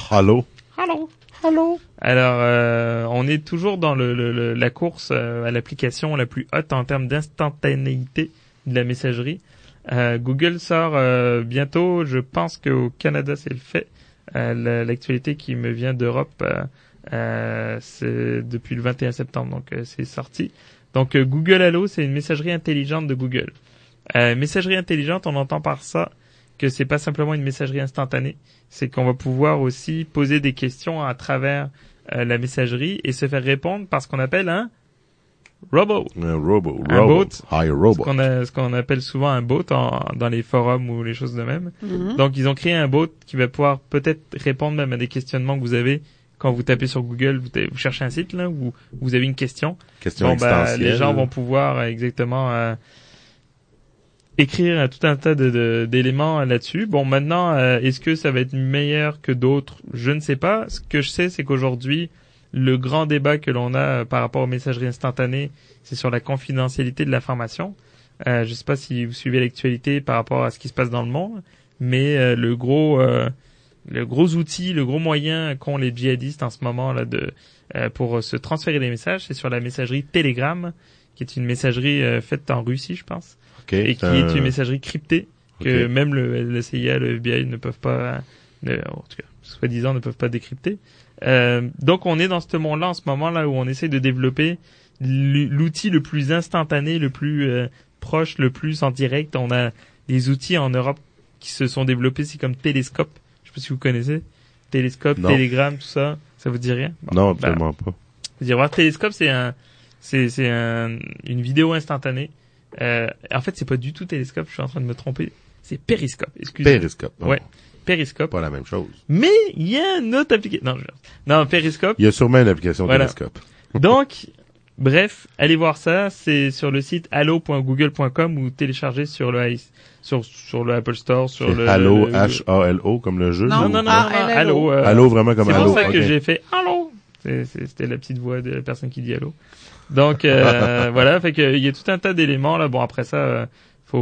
Alors, on est toujours dans la course à l'application la plus haute en termes d'instantanéité de la messagerie. Google sort bientôt, je pense qu'au Canada c'est le fait. L'actualité qui me vient d'Europe, c'est depuis le 21 septembre, donc c'est sorti. Donc Google Allo, c'est une messagerie intelligente de Google. Messagerie intelligente, on entend par ça que c'est pas simplement une messagerie instantanée, c'est qu'on va pouvoir aussi poser des questions à travers la messagerie et se faire répondre par ce qu'on appelle un robot. Un robot. Hi, robot. Ce qu'on appelle souvent un bot dans les forums ou les choses de même. Donc, ils ont créé un bot qui va pouvoir peut-être répondre même à des questionnements que vous avez quand vous tapez sur Google, vous cherchez un site, là, où vous avez une question. Les gens vont pouvoir exactement écrire tout un tas d'éléments là-dessus. Bon, maintenant, est-ce que ça va être meilleur que d'autres? Je ne sais pas. Ce que je sais, c'est qu'aujourd'hui, le grand débat que l'on a par rapport aux messageries instantanées, c'est sur la confidentialité de l'information. Je ne sais pas si vous suivez l'actualité par rapport à ce qui se passe dans le monde, mais le gros outil, le gros moyen qu'ont les djihadistes en ce moment là pour se transférer des messages, c'est sur la messagerie Telegram, qui est une messagerie faite en Russie, je pense, et qui est une messagerie cryptée que même le CIA, le FBI ne peuvent pas, en tout cas, soi-disant, ne peuvent pas décrypter. Donc on est dans ce monde-là en ce moment là où on essaie de développer l'outil le plus instantané, le plus proche, le plus en direct. On a des outils en Europe qui se sont développés, c'est comme Télescope. Je sais pas si vous connaissez. Télescope, non. Telegram, tout ça. Ça vous dit rien? Bon, non, absolument pas. Vous dire voir, Télescope, c'est une vidéo instantanée. En fait, c'est pas du tout Télescope, je suis en train de me tromper. C'est Periscope, excusez-moi. Periscope. Ouais. Periscope. Pas la même chose. Mais il y a une autre application. Non, Periscope. Il y a sûrement une application Periscope. Donc, bref, allez voir ça. C'est sur le site allo.google.com ou téléchargez sur le Apple Store, sur le Allo, H-A-L-O, comme le jeu. Non, Allo. Allo, vraiment comme Allo. C'est pour ça que j'ai fait Allo. C'était la petite voix de la personne qui dit Allo. Donc, voilà. Fait que, il y a tout un tas d'éléments, là. Bon, après ça, faut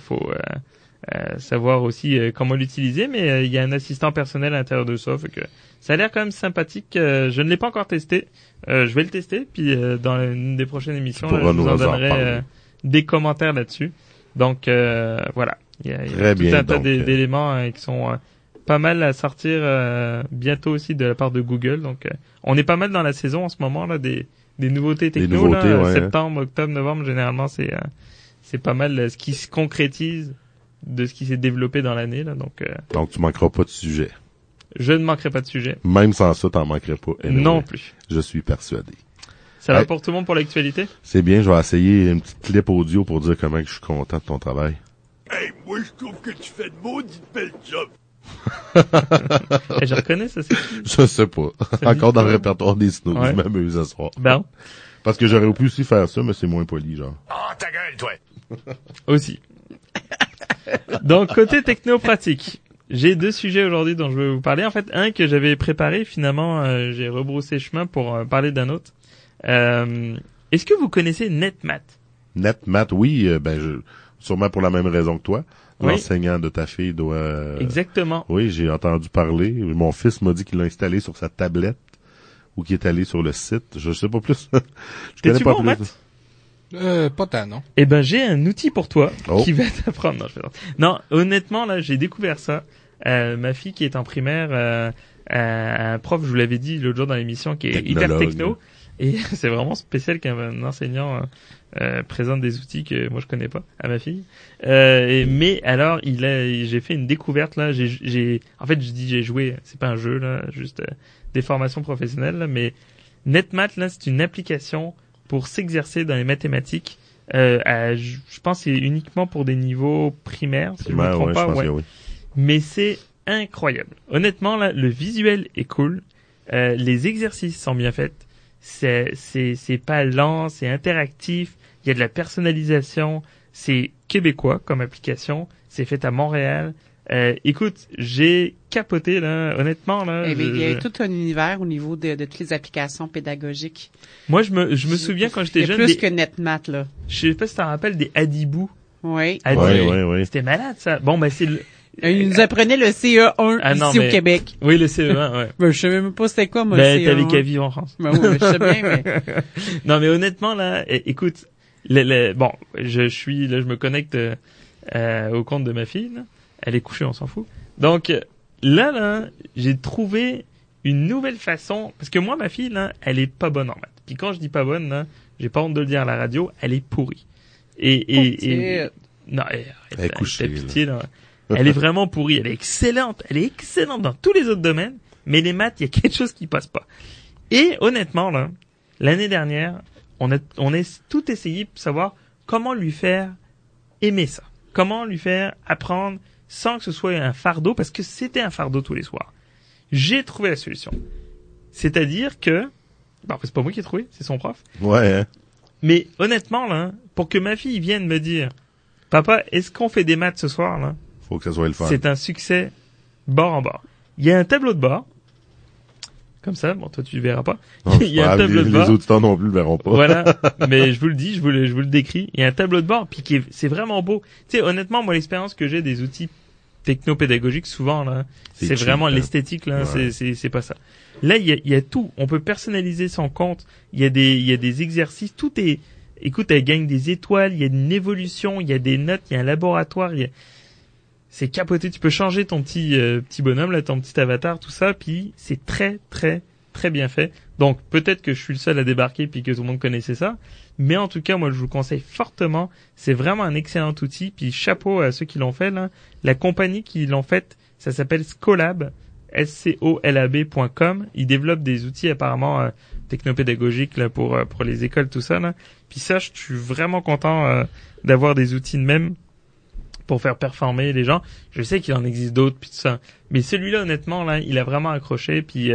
savoir aussi comment l'utiliser, mais il y a un assistant personnel à l'intérieur de ça, fait que ça a l'air quand même sympattique. Je ne l'ai pas encore testé, je vais le tester, puis dans une des prochaines émissions, je vous en donnerai des commentaires là-dessus. Donc voilà, il y a tout un tas d'éléments qui sont pas mal à sortir bientôt aussi de la part de Google. Donc on est pas mal dans la saison en ce moment là des nouveautés techno, là, septembre, octobre, novembre, généralement c'est pas mal ce qui se concrétise de ce qui s'est développé dans l'année, là. Donc tu manqueras pas de sujet. Je ne manquerai pas de sujet. Même sans ça, t'en manquerais pas. Non plus. Je suis persuadé. Ça va pour tout le monde pour l'actualité? C'est bien, je vais essayer une petite clip audio pour dire comment je suis content de ton travail. Hey, moi, je trouve que tu fais de maudite belle job. Je reconnais ça, c'est... Je sais pas. Encore dans le répertoire des snooze, je m'amuse ce soir. Bon. Parce que j'aurais pu aussi faire ça, mais c'est moins poli, genre. Ah, ta gueule, toi! Aussi. Donc, côté techno-pratique, j'ai deux sujets aujourd'hui dont je vais vous parler. En fait, un que j'avais préparé, finalement, j'ai rebroussé chemin pour parler d'un autre. Est-ce que vous connaissez NetMath? NetMath, oui. Sûrement pour la même raison que toi. Oui. L'enseignant de ta fille doit... Exactement. Oui, j'ai entendu parler. Mon fils m'a dit qu'il l'a installé sur sa tablette ou qu'il est allé sur le site. Je sais pas plus. Je connais pas plus. Pas tant, non. Eh ben, j'ai un outil pour toi qui va t'apprendre. Non, honnêtement, là, j'ai découvert ça. Ma fille qui est en primaire, un prof, je vous l'avais dit l'autre jour dans l'émission, qui est hyper techno. Et c'est vraiment spécial qu'un enseignant présente des outils que moi je connais pas à ma fille. Mais alors, j'ai fait une découverte là. En fait, je dis j'ai joué. C'est pas un jeu là, juste des formations professionnelles. Là, mais NetMath là, c'est une application pour s'exercer dans les mathématiques. Je pense que c'est uniquement pour des niveaux primaires, si je me trompe pas. Oui. Mais c'est incroyable. Honnêtement, là, le visuel est cool. Les exercices sont bien faits. C'est pas lent, c'est interactif. Il y a de la personnalisation. C'est québécois comme application. C'est fait à Montréal. Écoute, j'ai capoté là, honnêtement là. Il y a tout un univers au niveau de toutes les applications pédagogiques. Moi, je me souviens quand j'étais jeune. Plus que NetMath là. Je sais pas si t'en rappelles des Adibou. Oui. Oui. C'était malade ça. Bon ben c'est. Il nous apprenait le CE1 au Québec. Oui, le CE1, ouais. Ben, je savais même pas c'était quoi, moi, le CE1. T'avais qu'à vivre en France. Ben, oui, je sais bien, mais... Non, mais honnêtement, là, écoute, bon, je me connecte, au compte de ma fille, là. Elle est couchée, on s'en fout. Donc, là, j'ai trouvé une nouvelle façon, parce que moi, ma fille, là, elle est pas bonne en maths. Puis quand je dis pas bonne, là, j'ai pas honte de le dire à la radio, elle est pourrie. Non, elle est couchée, pitié, là. Elle est vraiment pourrie. Elle est excellente dans tous les autres domaines. Mais les maths, il y a quelque chose qui passe pas. Et honnêtement, là, l'année dernière, on a tout essayé pour savoir comment lui faire aimer ça. Comment lui faire apprendre sans que ce soit un fardeau, parce que c'était un fardeau tous les soirs. J'ai trouvé la solution. C'est-à-dire que, c'est pas moi qui ai trouvé, c'est son prof. Ouais, hein. Mais honnêtement, là, pour que ma fille vienne me dire, papa, est-ce qu'on fait des maths ce soir, là? Faut que ça soit le fun. C'est un succès bord en bord. Il y a un tableau de bord. Comme ça, bon, toi, tu le verras pas. Non, il y a un tableau de bord. Les auditeurs non plus le verront pas. Voilà. Mais je vous le dis, je vous le décris. Il y a un tableau de bord, puis c'est vraiment beau. Tu sais, honnêtement, moi, l'expérience que j'ai des outils technopédagogiques, souvent, là, c'est cheap, vraiment l'esthétique, là, ouais. C'est pas ça. Là, il y a tout. On peut personnaliser son compte. Il y a des exercices. Tout est, écoute, elle gagne des étoiles. Il y a une évolution. Il y a des notes. Il y a un laboratoire. C'est capoté. Tu peux changer ton petit bonhomme, là, ton petit avatar, tout ça. Puis c'est très, très, très bien fait. Donc, peut-être que je suis le seul à débarquer puis que tout le monde connaissait ça. Mais en tout cas, moi, je vous le conseille fortement. C'est vraiment un excellent outil. Puis chapeau à ceux qui l'ont fait, là. La compagnie qui l'ont fait, ça s'appelle Scolab. SCOLAB.com. Ils développent des outils apparemment technopédagogiques là pour les écoles, tout ça là. Puis ça, je suis vraiment content d'avoir des outils de même pour faire performer les gens. Je sais qu'il en existe d'autres puis tout ça, mais celui-là honnêtement là, il a vraiment accroché puis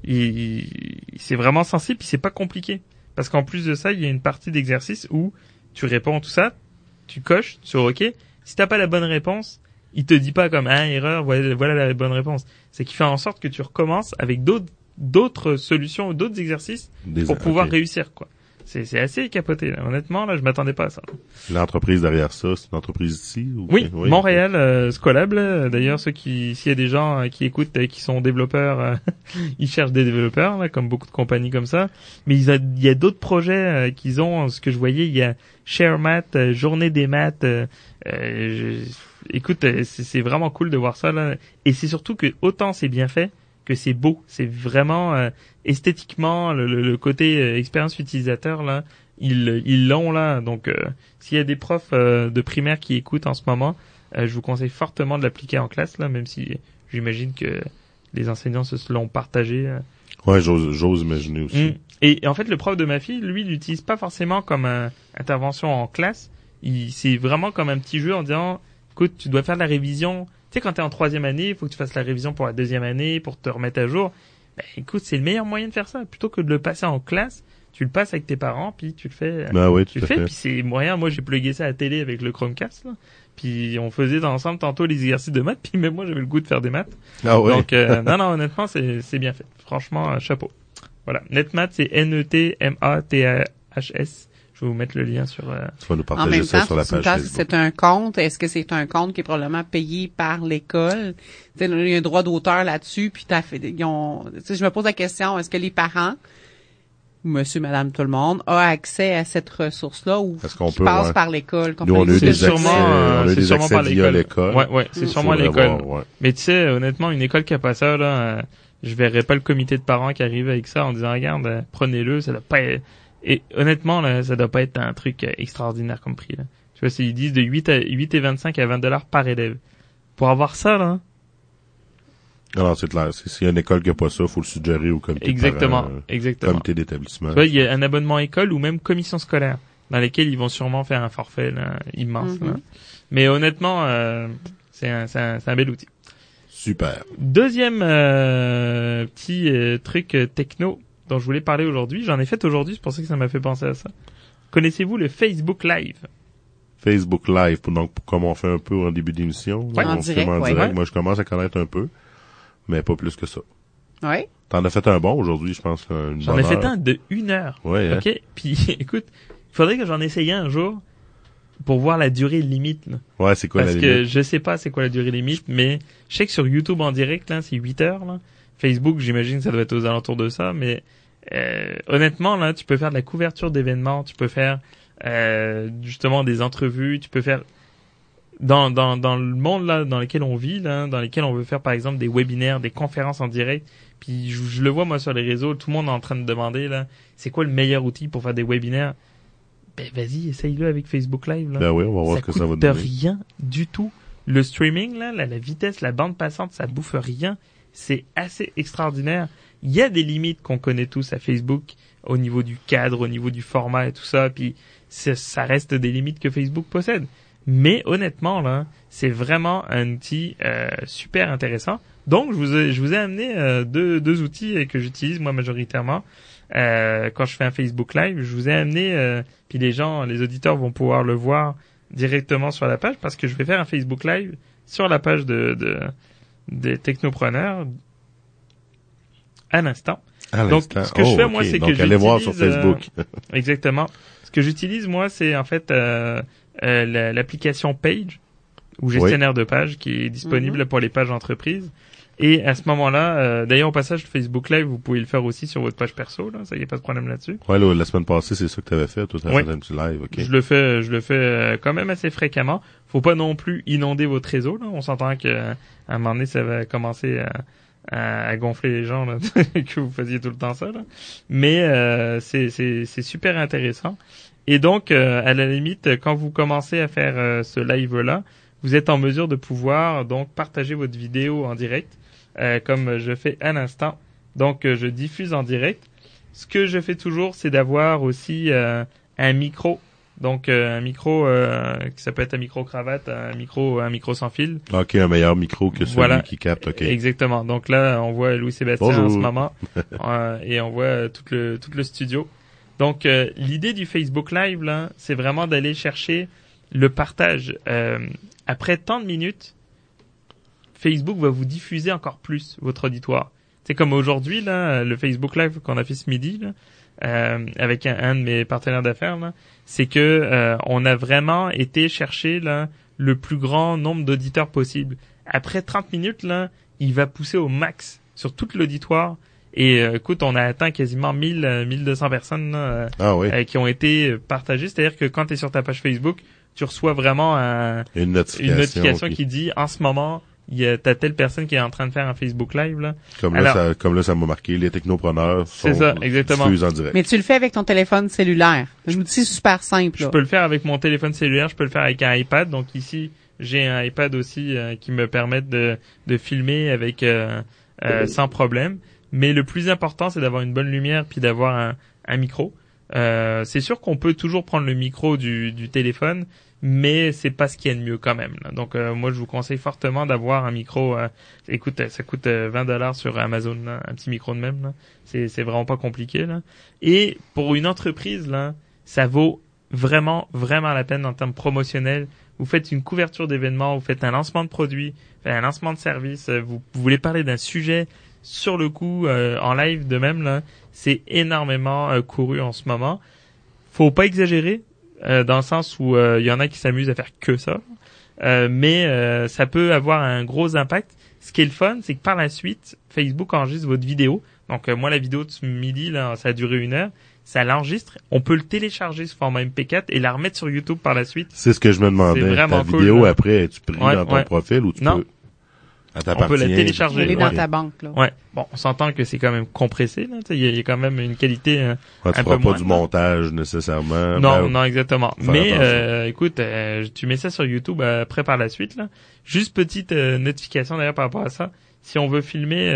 c'est vraiment sensible puis c'est pas compliqué parce qu'en plus de ça, il y a une partie d'exercice où tu réponds tout ça, tu coches sur OK. Si t'as pas la bonne réponse, il te dit pas comme erreur, voilà la bonne réponse. C'est qu'il fait en sorte que tu recommences avec d'autres solutions, d'autres exercices pour pouvoir réussir, quoi. C'est assez capoté, là. Honnêtement, là, je m'attendais pas à ça. L'entreprise derrière ça, c'est une entreprise ici? Ou... Oui, Montréal, Scolab, là. D'ailleurs, s'il y a des gens qui écoutent qui sont développeurs, ils cherchent des développeurs, là, comme beaucoup de compagnies comme ça. Mais il y a d'autres projets qu'ils ont, ce que je voyais, il y a Share Math, Journée des maths, écoute, c'est vraiment cool de voir ça, là. Et c'est surtout que autant c'est bien fait, que c'est beau. C'est vraiment esthétiquement le côté expérience utilisateur là, ils l'ont là. Donc s'il y a des profs de primaire qui écoutent en ce moment, je vous conseille fortement de l'appliquer en classe là, même si j'imagine que les enseignants se l'ont partagé. Ouais, j'ose imaginer aussi. Et en fait, le prof de ma fille, lui, il l'utilise pas forcément comme intervention en classe. C'est vraiment comme un petit jeu en disant, écoute, tu dois faire de la révision. Tu sais, quand t'es en 3e année, il faut que tu fasses la révision pour la 2e année, pour te remettre à jour. Ben, écoute, c'est le meilleur moyen de faire ça. Plutôt que de le passer en classe, tu le passes avec tes parents, puis tu le fais. Oui, tu le fais, puis c'est moyen. Moi, j'ai plugué ça à la télé avec le Chromecast, là. Puis on faisait ensemble tantôt les exercices de maths, puis même moi, j'avais le goût de faire des maths. Ah ouais. Donc, non, honnêtement, c'est bien fait. Franchement, chapeau. Voilà. NetMath, c'est NETMATHS. Je vais vous mettre le lien sur... Tu vas nous partager ça sur la page Facebook. C'est un compte. Est-ce que c'est un compte qui est probablement payé par l'école? Tu sais, il y a un droit d'auteur là-dessus, puis je me pose la question, est-ce que les parents, monsieur, madame, tout le monde, a accès à cette ressource-là ou passe par l'école? Nous, on a eu des accès par l'école. Ouais, c'est sûrement l'école. Ouais. Mais tu sais, honnêtement, une école qui a pas ça, là, je verrais pas le comité de parents qui arrive avec ça en disant, regarde, prenez-le, ça doit pas être... Et honnêtement, là, ça doit pas être un truc extraordinaire comme prix, là. Tu vois, ils disent de 8,25 à $20 par élève. Pour avoir ça, là. Alors, c'est clair. S'il y a une école qui a pas ça, faut le suggérer au comité. Exactement. Comité d'établissement. Tu vois, il y a un abonnement école ou même commission scolaire, dans lesquels ils vont sûrement faire un forfait, là, immense, là. Mais honnêtement, c'est un bel outil. Super. Deuxième, petit, truc techno dont je voulais parler aujourd'hui. J'en ai fait aujourd'hui, c'est pour ça que ça m'a fait penser à ça. Connaissez-vous le Facebook Live? Facebook Live, donc comme on fait un peu en début d'émission. Ouais, en direct. Moi, je commence à connaître un peu, mais pas plus que ça. Oui. T'en as fait un bon aujourd'hui, je pense. J'en ai fait un de 1 heure. Ouais. OK? Puis, écoute, il faudrait que j'en essaye un jour pour voir la durée limite, là. Ouais, c'est quoi la limite? Parce que je sais pas c'est quoi la durée limite, mais je sais que sur YouTube en direct, là, c'est 8 heures, là. Facebook, j'imagine que ça doit être aux alentours de ça, mais honnêtement, là, tu peux faire de la couverture d'événements, tu peux faire justement des entrevues, tu peux faire dans le monde là dans lequel on vit, là, dans lequel on veut faire par exemple des webinaires, des conférences en direct. Puis je le vois moi sur les réseaux, tout le monde est en train de demander là, c'est quoi le meilleur outil pour faire des webinaires? Ben vas-y, essaye-le avec Facebook Live là. Ben oui, on va voir ce que ça va donner. Ça coûte rien du tout. le streaming, là, la vitesse, la bande passante, ça bouffe rien. C'est assez extraordinaire. Il y a des limites qu'on connaît tous à Facebook au niveau du cadre, au niveau du format et tout ça. Puis ça reste des limites que Facebook possède. Mais honnêtement, là, c'est vraiment un outil super intéressant. Donc, je vous ai amené deux outils que j'utilise moi majoritairement quand je fais un Facebook Live. Je vous ai amené, puis les auditeurs vont pouvoir le voir directement sur la page parce que je vais faire un Facebook Live sur la page des technopreneurs à l'instant. Donc, ce que je fais moi, c'est que j'utilise. Allez voir sur Facebook. Exactement. Ce que j'utilise moi, c'est en fait l'application Page ou gestionnaire de page qui est disponible pour les pages entreprises. Et à ce moment-là, d'ailleurs au passage Facebook Live, vous pouvez le faire aussi sur votre page perso, là, ça y a pas de problème là-dessus. Ouais, là, la semaine passée, c'est ça que tu avais fait, toi, tu as fait un petit live, OK. Je le fais quand même assez fréquemment. Faut pas non plus inonder votre réseau, là. On s'entend qu'à un moment donné, ça va commencer à gonfler les gens, là, que vous faisiez tout le temps ça, là. Mais c'est super intéressant. Et donc, à la limite, quand vous commencez à faire ce live-là, vous êtes en mesure de pouvoir donc partager votre vidéo en direct, comme je fais à l'instant. Donc, je diffuse en direct. Ce que je fais toujours, c'est d'avoir aussi un micro. Donc, un micro, ça peut être un micro-cravate, un micro sans fil. OK, un meilleur micro que celui qui capte, OK. Exactement. Donc là, on voit Louis-Sébastien en ce moment, et on voit tout le studio. Donc, l'idée du Facebook Live, là, c'est vraiment d'aller chercher le partage. Après tant de minutes, Facebook va vous diffuser encore plus votre auditoire. C'est comme aujourd'hui, là, le Facebook Live qu'on a fait ce midi, là, avec un de mes partenaires d'affaires, là, c'est que on a vraiment été chercher là le plus grand nombre d'auditeurs possible. Après 30 minutes, là, il va pousser au max sur tout l'auditoire. Et écoute, on a atteint quasiment 1200 personnes là, qui ont été partagées. C'est-à-dire que quand tu es sur ta page Facebook, tu reçois vraiment une notification qui dit en ce moment, t'as telle personne qui est en train de faire un Facebook Live là. Comme là, ça m'a marqué. Les technopreneurs sont diffusés en direct. Mais tu le fais avec ton téléphone cellulaire. Un outil super simple. Là. Je peux le faire avec mon téléphone cellulaire. Je peux le faire avec un iPad. Donc ici, j'ai un iPad aussi qui me permet de filmer avec sans problème. Mais le plus important, c'est d'avoir une bonne lumière puis d'avoir un micro. C'est sûr qu'on peut toujours prendre le micro du téléphone, mais c'est pas ce qu'il y a de mieux quand même. Là. Donc moi, je vous conseille fortement d'avoir un micro. Écoute, ça coûte $20 sur Amazon, là, un petit micro de même. Là. C'est vraiment pas compliqué. Là. Et pour une entreprise, là, ça vaut vraiment la peine en termes promotionnels. Vous faites une couverture d'événements, vous faites un lancement de produit, un lancement de service. Vous voulez parler d'un sujet. Sur le coup, en live de même, là, c'est énormément couru en ce moment. Faut pas exagérer, dans le sens où il y en a qui s'amusent à faire que ça, mais ça peut avoir un gros impact. Ce qui est le fun, c'est que par la suite, Facebook enregistre votre vidéo. Donc moi, la vidéo de ce midi, là, ça a duré 1 heure. Ça l'enregistre. On peut le télécharger sous format MP4 et la remettre sur YouTube par la suite. C'est ce que je me demandais. C'est vraiment ta vidéo, cool, après, es-tu pris dans ton profil ou tu peux... On peut la télécharger. Elle est dans ta banque, là. Ouais. Bon, on s'entend que c'est quand même compressé, là. Il y a quand même une qualité un peu tu feras pas du montage, nécessairement. Non, exactement. Mais, écoute, tu mets ça sur YouTube après par la suite, là. Juste petite notification d'ailleurs par rapport à ça. Si on veut filmer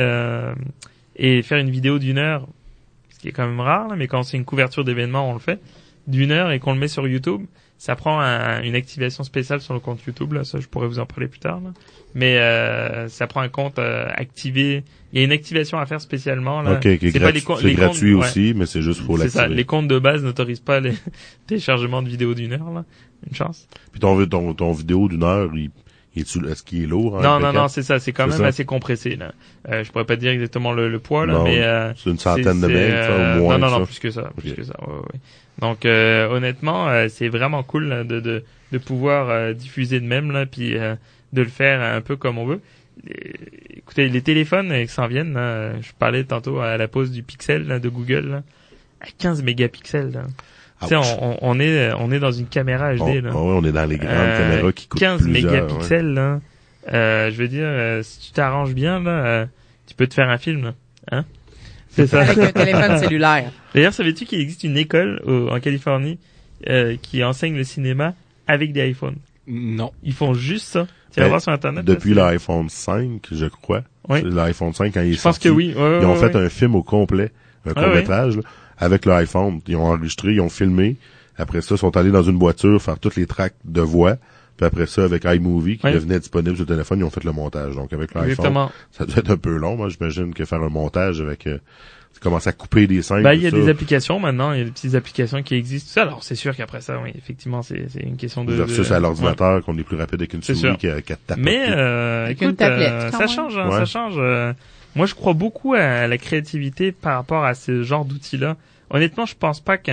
et faire une vidéo d'1 heure, ce qui est quand même rare, là, mais quand c'est une couverture d'événement, on le fait, d'1 heure et qu'on le met sur YouTube, ça prend une activation spéciale sur le compte YouTube, là. Ça, je pourrais vous en parler plus tard, là. Mais ça prend un compte activé. Il y a une activation à faire spécialement, là. OK, c'est gratuit aussi, mais c'est juste pour l'activer. C'est ça. Les comptes de base n'autorisent pas les téléchargements de vidéos d'1 heure, là. Une chance. Puis ton vidéo d'1 heure, est-ce qu'il est lourd? Non, c'est ça. C'est quand même assez compressé, là. Je pourrais pas dire exactement le poids, là, mais c'est une centaine de mails, ça, au moins. Non, plus que ça. Plus que ça. Ouais. Donc, honnêtement, c'est vraiment cool, là, de pouvoir diffuser de même, là, puis de le faire un peu comme on veut. Écoutez, les téléphones qui s'en viennent, là, je parlais tantôt à la pause du Pixel, là, de Google, là, à 15 mégapixels, là. Tu sais, on est dans une caméra HD, là. On est dans les grandes caméras qui coûtent 15 mégapixels, là. Je veux dire, si tu t'arranges bien, là, tu peux te faire un film, là. Hein? C'est ça. Avec un téléphone cellulaire. D'ailleurs, savais-tu qu'il existe une école en Californie qui enseigne le cinéma avec des iPhones? Non. Ils font juste ça. Tu vas voir sur Internet. Depuis l'iPhone 5, je crois. Oui. L'iPhone 5, quand il est Je pense sorti, que oui. ils ont fait un film au complet, un court-métrage, là, avec l'iPhone. Ils ont enregistré, ils ont filmé. Après ça, ils sont allés dans une voiture faire toutes les tracks de voix. Puis après ça, avec iMovie, qui devenait disponible sur le téléphone, ils ont fait le montage. Donc, avec l'iPhone, ça doit être un peu long. Moi, j'imagine que faire un montage avec... commencer à couper des scènes. Il y a des applications maintenant, il y a des petites applications qui existent. Ça, alors c'est sûr qu'après ça, oui, effectivement, c'est une question de versus à l'ordinateur qu'on est plus rapide avec une souris qu'à taper. Mais écoute, une tablette, ça change, ça change. Moi, je crois beaucoup à la créativité par rapport à ce genre d'outils-là. Honnêtement, je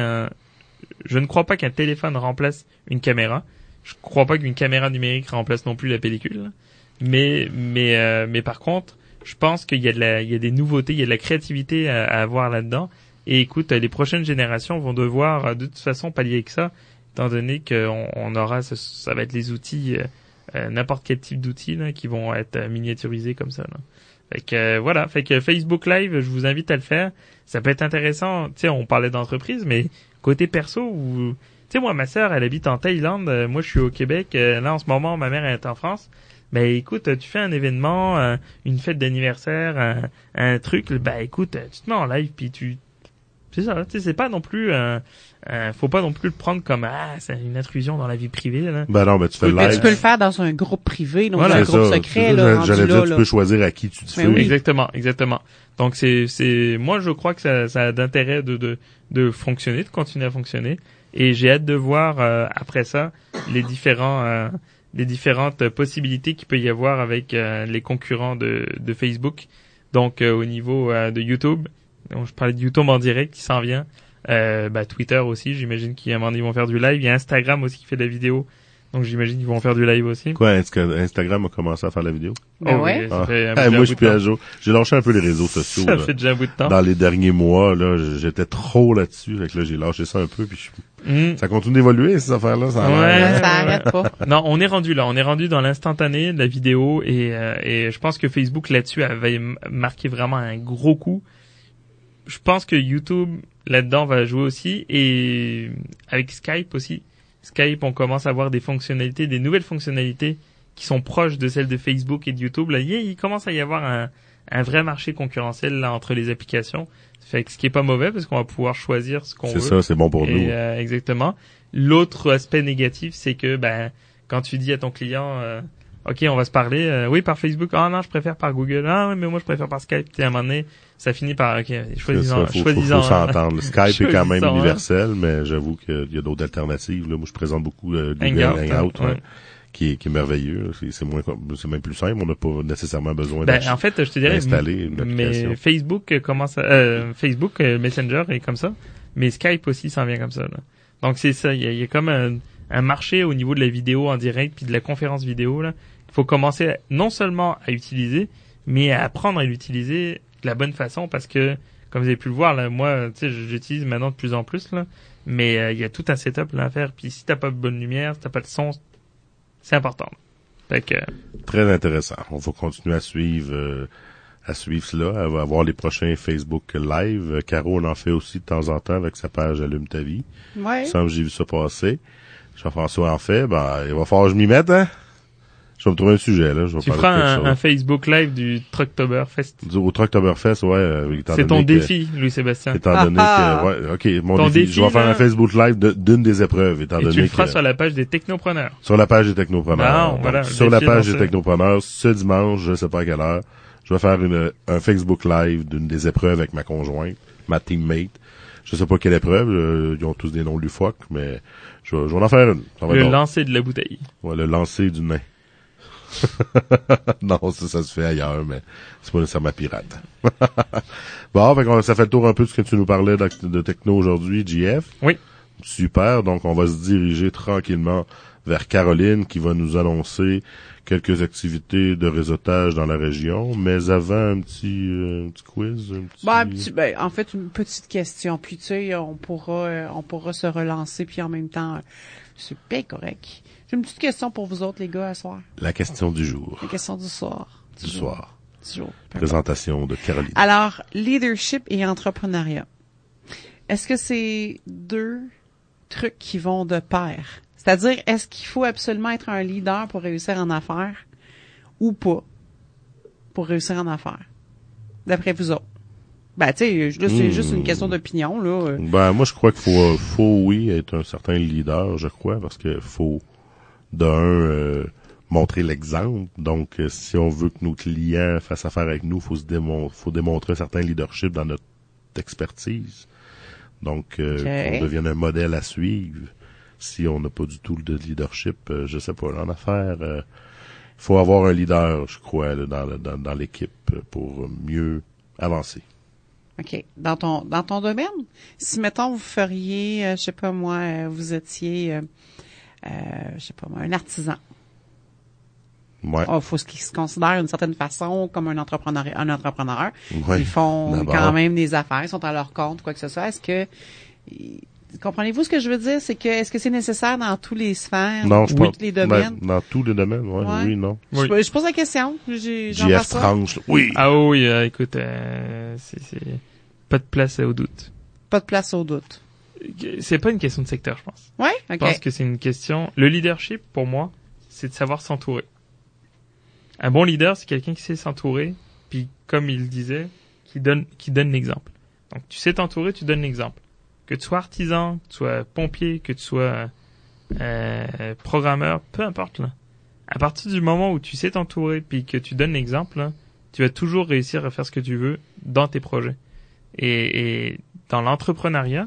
ne crois pas qu'un téléphone remplace une caméra. Je crois pas qu'une caméra numérique remplace non plus la pellicule. Mais par contre, je pense qu'il y a des nouveautés, il y a de la créativité à avoir là-dedans. Et écoute, les prochaines générations vont devoir de toute façon pallier avec ça, étant donné qu'on aura, ça va être les outils, n'importe quel type d'outils là, qui vont être miniaturisés comme ça. Là. Fait que voilà, fait que Facebook Live, je vous invite à le faire. Ça peut être intéressant. Tu sais, on parlait d'entreprise, mais côté perso, tu sais, moi, ma sœur, elle habite en Thaïlande. Moi, je suis au Québec. Là, en ce moment, ma mère est en France. Ben écoute, tu fais un événement, une fête d'anniversaire, un truc, écoute, tu te mets en live puis c'est ça, tu sais, c'est pas non plus faut pas non plus le prendre comme c'est une intrusion dans la vie privée là. Ben non, mais tu fais le live. Tu peux le faire dans un groupe privé, dans un groupe secret là. J'allais dire tu peux choisir à qui tu te fais. Oui. Exactement. Donc c'est moi je crois que ça a d'intérêt de fonctionner, de continuer à fonctionner et j'ai hâte de voir après ça les différentes possibilités qu'il peut y avoir avec les concurrents de Facebook. Donc au niveau de YouTube, donc, je parlais de YouTube en direct qui s'en vient. Twitter aussi, j'imagine qu'à un moment ils vont faire du live. Il y a Instagram aussi qui fait de la vidéo. Donc j'imagine qu'ils vont faire du live aussi. Quoi, Instagram a commencé à faire de la vidéo? Ouais. Moi, je suis plus à jour. J'ai lâché un peu les réseaux sociaux. Ça fait déjà un bout de temps. Dans les derniers mois, là, j'étais trop là-dessus. Fait que là, j'ai lâché ça un peu. Puis ça continue d'évoluer, ces affaires-là. Ça arrête pas. Non, on est rendu là. On est rendu dans l'instantané de la vidéo et je pense que Facebook là-dessus avait marqué vraiment un gros coup. Je pense que YouTube là-dedans va jouer aussi et avec Skype aussi. Skype, on commence à avoir des nouvelles fonctionnalités qui sont proches de celles de Facebook et de YouTube. Là, il commence à y avoir un vrai marché concurrentiel là entre les applications. Fait que ce qui est pas mauvais parce qu'on va pouvoir choisir ce qu'on veut. C'est ça, c'est bon pour nous. Exactement. L'autre aspect négatif, c'est que quand tu dis à ton client OK, on va se parler. Oui, par Facebook. Ah non, je préfère par Google. Ah oui, mais moi je préfère par Skype. À un moment donné, ça finit par OK, choisissant. Faut s'entendre. Skype est quand même universel, mais j'avoue qu'il y a d'autres alternatives. Là, moi, je présente beaucoup Google Hangout, qui est merveilleux. C'est même plus simple. On n'a pas nécessairement besoin en fait, je te dirais, d'installer une application. Mais Facebook Facebook Messenger est comme ça, mais Skype aussi s'en vient comme ça. Là. Donc c'est ça. Il y a comme un marché au niveau de la vidéo en direct puis de la conférence vidéo là. Il faut commencer non seulement à utiliser, mais à apprendre à l'utiliser de la bonne façon parce que, comme vous avez pu le voir, là, moi, tu sais, j'utilise maintenant de plus en plus, là, mais il y a tout un setup là à faire. Puis si t'as pas de bonne lumière, si t'as pas de son, c'est important. Fait que... Très intéressant. On va continuer à suivre cela, à voir les prochains Facebook Live. Caro, on en fait aussi de temps en temps avec sa page Allume ta vie. Ouais. J'ai vu ça passer. Jean-François en fait. Il va falloir que je m'y mette, hein? Je vais me trouver un sujet, là. Tu feras un Facebook Live du Trucktoberfest. Au Trucktoberfest, ouais. C'est ton défi, Louis-Sébastien. Étant donné que, OK, mon défi, je vais faire un Facebook Live d'une des épreuves, étant donné que... tu le feras sur la page des Technopreneurs. Sur la page des Technopreneurs. Non, voilà. Sur la page des Technopreneurs, ce dimanche, je sais pas à quelle heure, je vais faire un Facebook Live d'une des épreuves avec ma conjointe, ma teammate. Je sais pas quelle épreuve, ils ont tous des noms loufoques, mais je vais en faire une. Le lancer de la bouteille. Ouais, le lancer du nain. Non, ça se fait ailleurs, mais c'est pas nécessairement pirate. Bon, ça fait le tour un peu de ce que tu nous parlais de techno aujourd'hui, JF. Oui. Super, donc on va se diriger tranquillement vers Caroline qui va nous annoncer quelques activités de réseautage dans la région, mais avant un petit quiz, en fait une petite question, puis tu sais on pourra se relancer puis en même temps c'est bien correct. J'ai une petite question pour vous autres les gars à soir. La question du jour. La question du soir. Du soir. Du jour. Présentation de Caroline. Alors, leadership et entrepreneuriat. Est-ce que c'est deux trucs qui vont de pair? C'est-à-dire, est-ce qu'il faut absolument être un leader pour réussir en affaires? ou pas pour réussir en affaires? D'après vous autres. Ben, tu sais, là, c'est juste une question d'opinion, là. Ben, moi, je crois qu'il faut, oui, être un certain leader, je crois, parce que faut, montrer l'exemple. Donc, si on veut que nos clients fassent affaire avec nous, faut démontrer un certain leadership dans notre expertise. Donc, qu'on devienne un modèle à suivre. Si on n'a pas du tout de leadership, je sais pas, en affaires, faut avoir un leader, je crois, là, dans l'équipe pour mieux avancer. OK. Dans ton domaine, si, mettons, vous feriez, je sais pas moi, vous étiez, je sais pas moi, un artisan. Ouais. Oh, faut qu'ils se considèrent d'une certaine façon comme un entrepreneur. Ouais, ils font d'abord. quand même des affaires, ils sont à leur compte, quoi que ce soit. Est-ce que, comprenez-vous ce que je veux dire? C'est que, est-ce que c'est nécessaire dans tous les sphères? Non, je pense. Tous les domaines? Ben, dans tous les domaines, ouais. Oui, non. Oui. Je pose la question. J'en JF ça. tranche, oui. Ah oui, écoute, c'est pas de place au doute. Pas de place au doute. C'est pas une question de secteur, je pense. Ouais? Je OK. pense que c'est une question... Le leadership, pour moi, c'est de savoir s'entourer. Un bon leader, c'est quelqu'un qui sait s'entourer, puis comme il disait, qui donne l'exemple. Donc, tu sais t'entourer, tu donnes l'exemple. Que tu sois artisan, que tu sois pompier, que tu sois programmeur, peu importe, là. À partir du moment où tu sais t'entourer, puis que tu donnes l'exemple, là, tu vas toujours réussir à faire ce que tu veux dans tes projets. Et dans l'entrepreneuriat,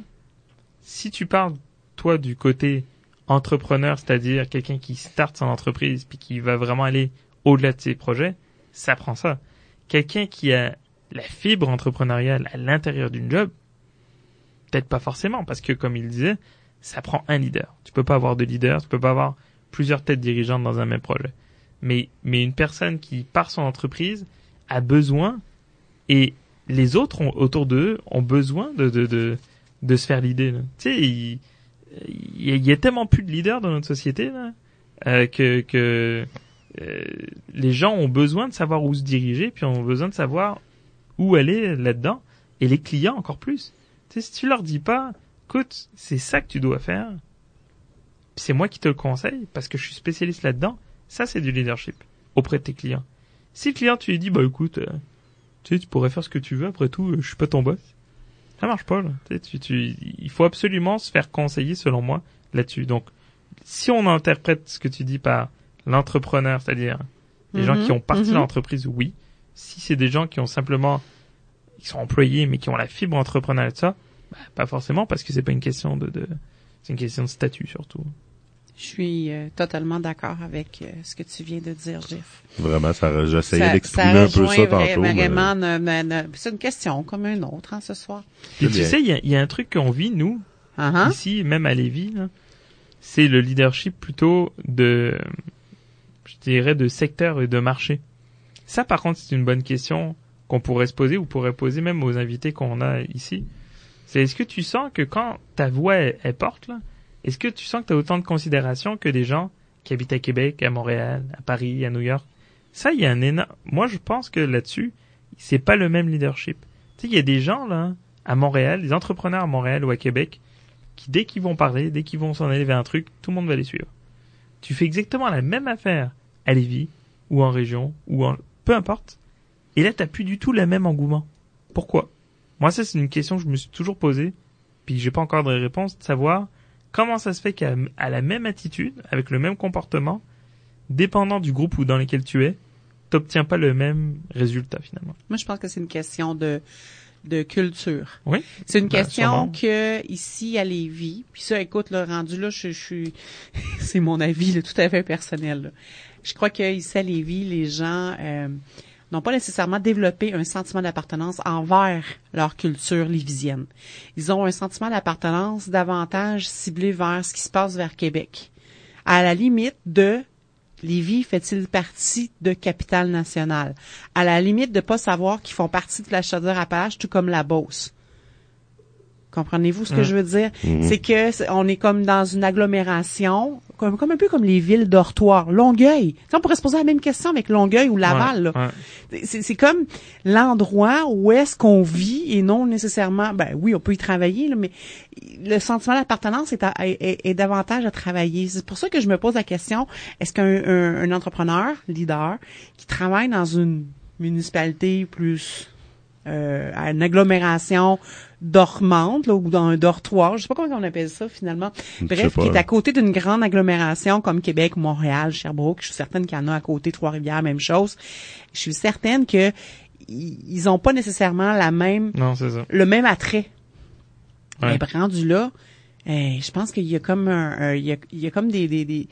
si tu parles, toi, du côté entrepreneur, c'est-à-dire quelqu'un qui starte son entreprise puis qui va vraiment aller au-delà de ses projets, ça prend ça. Quelqu'un qui a la fibre entrepreneuriale à l'intérieur d'une job, peut-être pas forcément, parce que, comme il disait, ça prend un leader. Tu peux pas avoir de leader, tu peux pas avoir plusieurs têtes dirigeantes dans un même projet. Mais une personne qui, par son entreprise, a besoin, et les autres autour d'eux ont besoin de se faire l'idée. Tu sais, il y a tellement plus de leaders dans notre société là, que les gens ont besoin de savoir où se diriger, puis ont besoin de savoir où aller là-dedans, et les clients encore plus. Tu sais, si tu leur dis pas, écoute, c'est ça que tu dois faire, puis c'est moi qui te le conseille parce que je suis spécialiste là-dedans, ça c'est du leadership auprès de tes clients. Si le client tu lui dis, bah écoute, tu sais, tu pourrais faire ce que tu veux, après tout, je suis pas ton boss. Ça marche pas, là. Il faut absolument se faire conseiller, selon moi, là-dessus. Donc, si on interprète ce que tu dis par l'entrepreneur, c'est-à-dire les gens qui ont parti de l'entreprise, oui. Si c'est des gens qui ont simplement, qui sont employés, mais qui ont la fibre entrepreneuriale de ça, bah, pas forcément, parce que c'est pas une question c'est une question de statut, surtout. Je suis totalement d'accord avec ce que tu viens de dire, Jeff. Vraiment, j'essayais d'exprimer un peu ça tantôt. Vraiment, c'est une question comme une autre, ce soir. Et tu sais, il y a un truc qu'on vit, nous, ici, même à Lévis, là, c'est le leadership plutôt je dirais, de secteur et de marché. Ça, par contre, c'est une bonne question qu'on pourrait se poser, ou pourrait poser même aux invités qu'on a ici. C'est, est-ce que tu sens que quand ta voix, elle porte, là, est-ce que tu sens que tu as autant de considération que des gens qui habitent à Québec, à Montréal, à Paris, à New York? Ça, il y a un énorme... Moi, je pense que là-dessus, c'est pas le même leadership. Tu sais, il y a des gens, là, à Montréal, des entrepreneurs à Montréal ou à Québec, qui, dès qu'ils vont parler, dès qu'ils vont s'en aller vers un truc, tout le monde va les suivre. Tu fais exactement la même affaire à Lévis, ou en région, peu importe. Et là, t'as plus du tout le même engouement. Pourquoi? Moi, ça, c'est une question que je me suis toujours posée, puis j'ai pas encore de réponse, de savoir comment ça se fait qu'à la même attitude, avec le même comportement, dépendant du groupe ou dans lequel tu es, t'obtiens pas le même résultat, finalement. Moi, je pense que c'est une question de culture. Oui. C'est une question que, ici, à Lévis, puis ça, écoute, le rendu là, je suis, c'est mon avis, là, tout à fait personnel, là. Je crois que ici, à Lévis, les gens, n'ont pas nécessairement développé un sentiment d'appartenance envers leur culture lévisienne. Ils ont un sentiment d'appartenance davantage ciblé vers ce qui se passe vers Québec. À la limite de Lévis fait-il partie de Capitale-Nationale? À la limite de pas savoir qu'ils font partie de la Chaudière-Appalaches, tout comme la Beauce. Comprenez-vous ce que je veux dire? C'est que on est comme dans une agglomération, comme un peu comme les villes dortoirs. Longueuil. T'sais, on pourrait se poser la même question avec Longueuil ou Laval. Là. Ouais. C'est comme l'endroit où est-ce qu'on vit et non nécessairement... Ben oui, on peut y travailler, là, mais le sentiment d'appartenance est davantage à travailler. C'est pour ça que je me pose la question, est-ce qu'un entrepreneur, leader, qui travaille dans une municipalité plus... à une agglomération dormante là, ou dans un dortoir, je sais pas comment on appelle ça finalement. Bref, qui est à côté d'une grande agglomération comme Québec, Montréal, Sherbrooke, je suis certaine qu'il y en a à côté, Trois-Rivières, même chose. Je suis certaine que ils ont pas nécessairement le même attrait. Ouais. Mais rendu là, je pense qu'il y a comme il y a comme des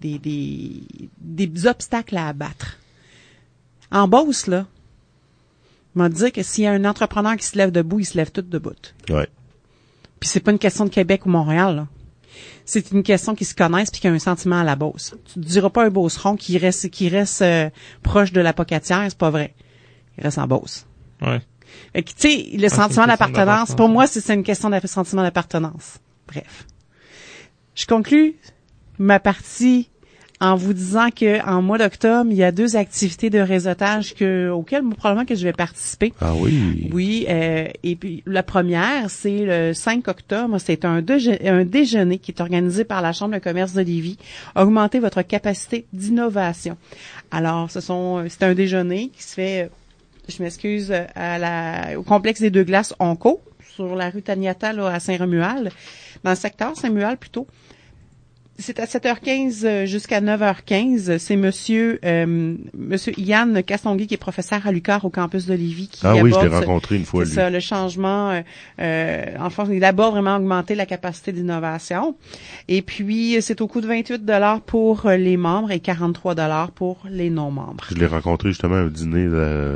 obstacles à abattre. En Beauce, là, m'a dit que s'il y a un entrepreneur qui se lève debout, il se lève tout debout. Ouais. Puis c'est pas une question de Québec ou Montréal, là. C'est une question qu'ils se connaissent puis qui a un sentiment à la Beauce. Tu te diras pas un Beauceron qui reste proche de la Pocatière, c'est pas vrai. Il reste en Beauce. Ouais. Fait que, tu sais, le sentiment d'appartenance, pour moi, c'est une question de sentiment d'appartenance. Bref. Je conclus ma partie en vous disant que en mois d'octobre, il y a 2 activités de réseautage auxquelles probablement que je vais participer. Ah oui. Oui, et puis la première, c'est le 5 octobre, c'est un déjeuner qui est organisé par la Chambre de commerce de Lévis, augmenter votre capacité d'innovation. Alors, c'est un déjeuner qui se fait, je m'excuse, au complexe des Deux Glaces Onco, sur la rue Taniata, là, à Saint-Romuald, dans le secteur Saint-Romuald plutôt. C'est à 7h15 jusqu'à 9h15. C'est monsieur Yann Castonguay, qui est professeur à l'UQAR au campus de Lévis, qui aborde, oui, je l'ai rencontré une fois, lui. C'est ça, le changement, enfin, il aborde vraiment augmenter la capacité d'innovation. Et puis, c'est au coût de 28$ pour les membres et 43$ pour les non-membres. Je l'ai rencontré justement à un dîner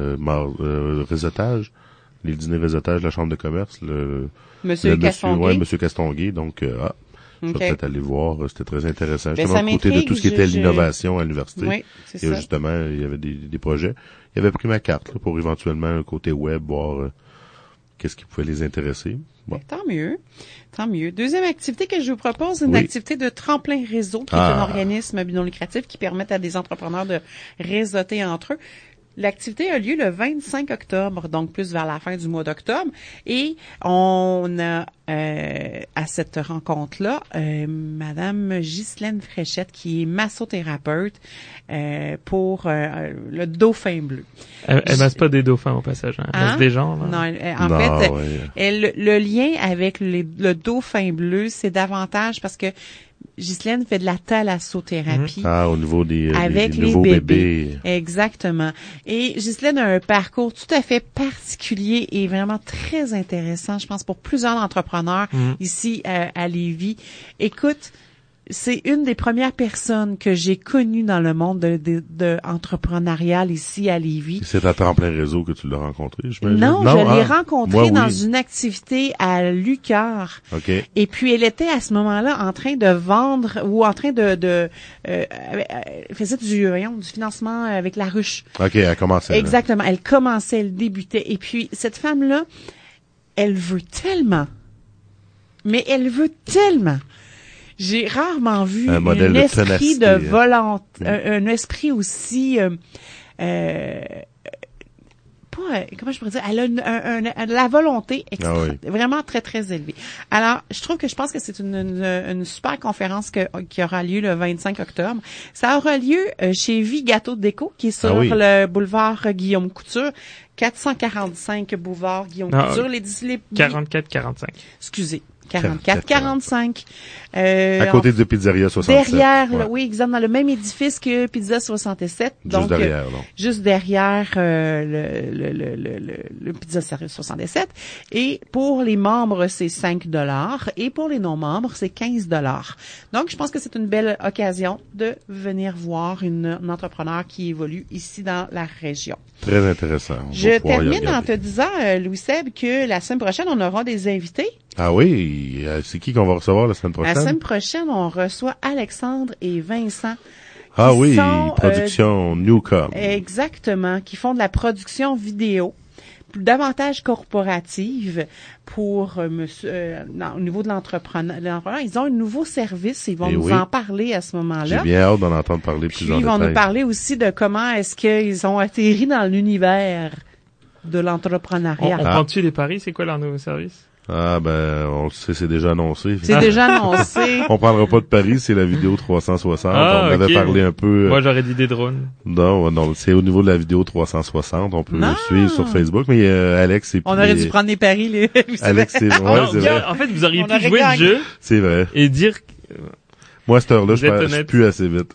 réseautage, les dîners réseautage de la Chambre de commerce, Monsieur Castonguay. Ouais, monsieur Castonguay, donc, je vais peut-être aller voir, c'était très intéressant. Justement, à côté de tout ce qui était l'innovation à l'université. Oui, c'est ça. Justement, il y avait des projets. Il avait pris ma carte là, pour éventuellement un côté web, voir qu'est-ce qui pouvait les intéresser. Bon. Tant mieux. Tant mieux. Deuxième activité que je vous propose, c'est une activité de tremplin réseau, qui est un organisme non lucratif qui permet à des entrepreneurs de réseauter entre eux. L'activité a lieu le 25 octobre, donc plus vers la fin du mois d'octobre. Et on a à cette rencontre-là Madame Ghislaine Fréchette, qui est massothérapeute pour le dauphin bleu. Elle masse pas des dauphins au passage, hein? Elle masse des gens. Là. Non, en fait, le lien avec le dauphin bleu, c'est davantage parce que Ghislaine fait de la thalassothérapie. Au niveau des nouveaux bébés. Exactement. Et Ghislaine a un parcours tout à fait particulier et vraiment très intéressant, je pense, pour plusieurs entrepreneurs ici à Lévis. Écoute, c'est une des premières personnes que j'ai connues dans le monde de entrepreneurial ici à Lévis. C'est à Tremplin Réseau que tu l'as rencontré, j'imagine? Non, je l'ai rencontrée dans une activité à l'UQAR. Okay. Et puis, elle était à ce moment-là en train de vendre ou en train elle faisait du financement avec la ruche. OK, elle commençait. Exactement. Elle commençait, elle débutait. Et puis, cette femme-là, elle veut tellement. Mais elle veut tellement. J'ai rarement vu un esprit de volonté, un esprit aussi, comment je pourrais dire, elle a la volonté vraiment très, très élevée. Alors, je pense que c'est une super conférence qui aura lieu le 25 octobre. Ça aura lieu chez Vie Gâteau Déco, qui est sur le boulevard Guillaume Couture. 445 boulevard Guillaume Couture. 44-45. Excusez. 44-45. À côté de Pizzeria 67. Derrière, oui, exactement, dans le même édifice que Pizza 67. Donc, juste derrière le Pizza 67. Et pour les membres, c'est 5$ et pour les non-membres, c'est 15$. Donc, je pense que c'est une belle occasion de venir voir une entrepreneur qui évolue ici dans la région. Très intéressant. Je termine en te disant, Louis-Seb, que la semaine prochaine, on aura des invités. Ah oui, c'est qui qu'on va recevoir la semaine prochaine? La semaine prochaine, on reçoit Alexandre et Vincent. Ah oui, production Newcom. Exactement, qui font de la production vidéo. davantage corporative pour au niveau de l'entrepreneur. Ils ont un nouveau service, ils vont nous en parler à ce moment-là. J'ai bien hâte d'en entendre parler plus en détail. Ils vont nous parler aussi de comment est-ce qu'ils ont atterri dans l'univers de l'entrepreneuriat. On prend-tu les paris? C'est quoi leur nouveau service? Ah ben, on le sait, c'est déjà annoncé. C'est déjà annoncé. On prendra pas de Paris, c'est la vidéo 360. On avait parlé un peu. Moi, j'aurais dit des drones. Non, c'est au niveau de la vidéo 360. On peut le suivre sur Facebook, mais Alex et on aurait dû prendre les paris, Alex, c'est vrai. En fait, vous auriez pu jouer le jeu. C'est vrai. Et dire. Moi, à cette heure-là, je suis plus assez vite.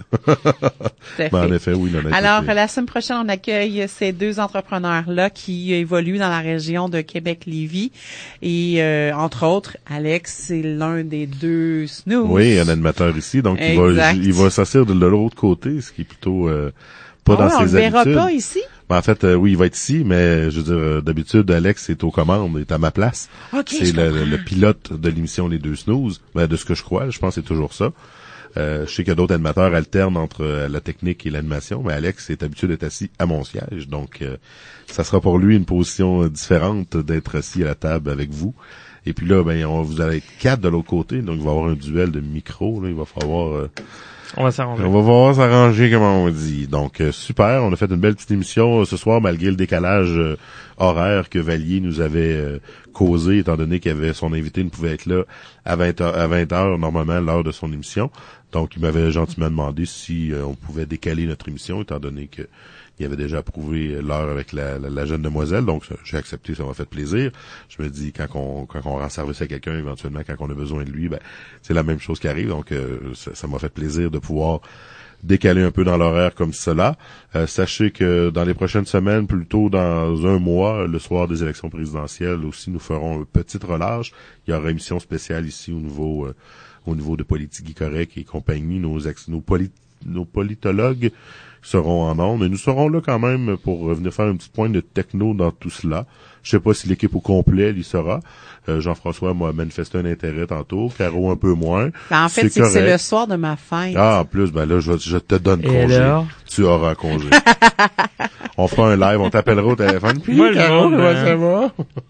En effet, oui. Alors, la semaine prochaine, on accueille ces deux entrepreneurs-là qui évoluent dans la région de Québec-Lévis. Et, entre autres, Alex, c'est l'un des deux snooze. Oui, un animateur ici. Donc, il va s'asseoir de l'autre côté, ce qui est plutôt pas dans ses habitudes. On le verra pas ici? Ben, en fait, oui, il va être ici, mais je veux dire, d'habitude, Alex est aux commandes, est à ma place. Okay, c'est le pilote de l'émission Les Deux Snooze. Ben, de ce que je crois, je pense que c'est toujours ça. Je sais qu'il y a d'autres animateurs alternent entre la technique et l'animation, mais Alex est habitué d'être assis à mon siège. Donc, ça sera pour lui une position différente d'être assis à la table avec vous. Et puis là, ben, vous allez être 4 de l'autre côté, donc il va y avoir un duel de micros. Là, il va falloir... on va s'arranger. On va voir s'arranger, comme on dit. Donc, super. On a fait une belle petite émission ce soir, malgré le décalage horaire que Valier nous avait causé, étant donné qu'il avait son invité ne pouvait être là à 20h, normalement, l'heure de son émission. Donc, il m'avait gentiment demandé si on pouvait décaler notre émission, étant donné que il avait déjà approuvé l'heure avec la jeune demoiselle. Donc, j'ai accepté, ça m'a fait plaisir. Je me dis, quand on rend service à quelqu'un, éventuellement, quand on a besoin de lui, ben, c'est la même chose qui arrive. Donc, ça m'a fait plaisir de pouvoir décaler un peu dans l'horaire comme cela. Sachez que dans les prochaines semaines, plutôt dans un mois, le soir des élections présidentielles aussi, nous ferons une petite relâche. Il y aura une émission spéciale ici au niveau de Politique Correct et compagnie. Nos politologues seront en ondes. Et nous serons là quand même pour venir faire une petite pointe de techno dans tout cela. Je sais pas si l'équipe au complet y sera. Jean-François m'a manifesté un intérêt tantôt. Caro un peu moins. Ben, en fait, c'est le soir de ma fête. Ah, en plus, ben là, je te donne congé. Alors? Tu auras congé. On fera un live, on t'appellera au téléphone. Puis, moi, Caro, ça va?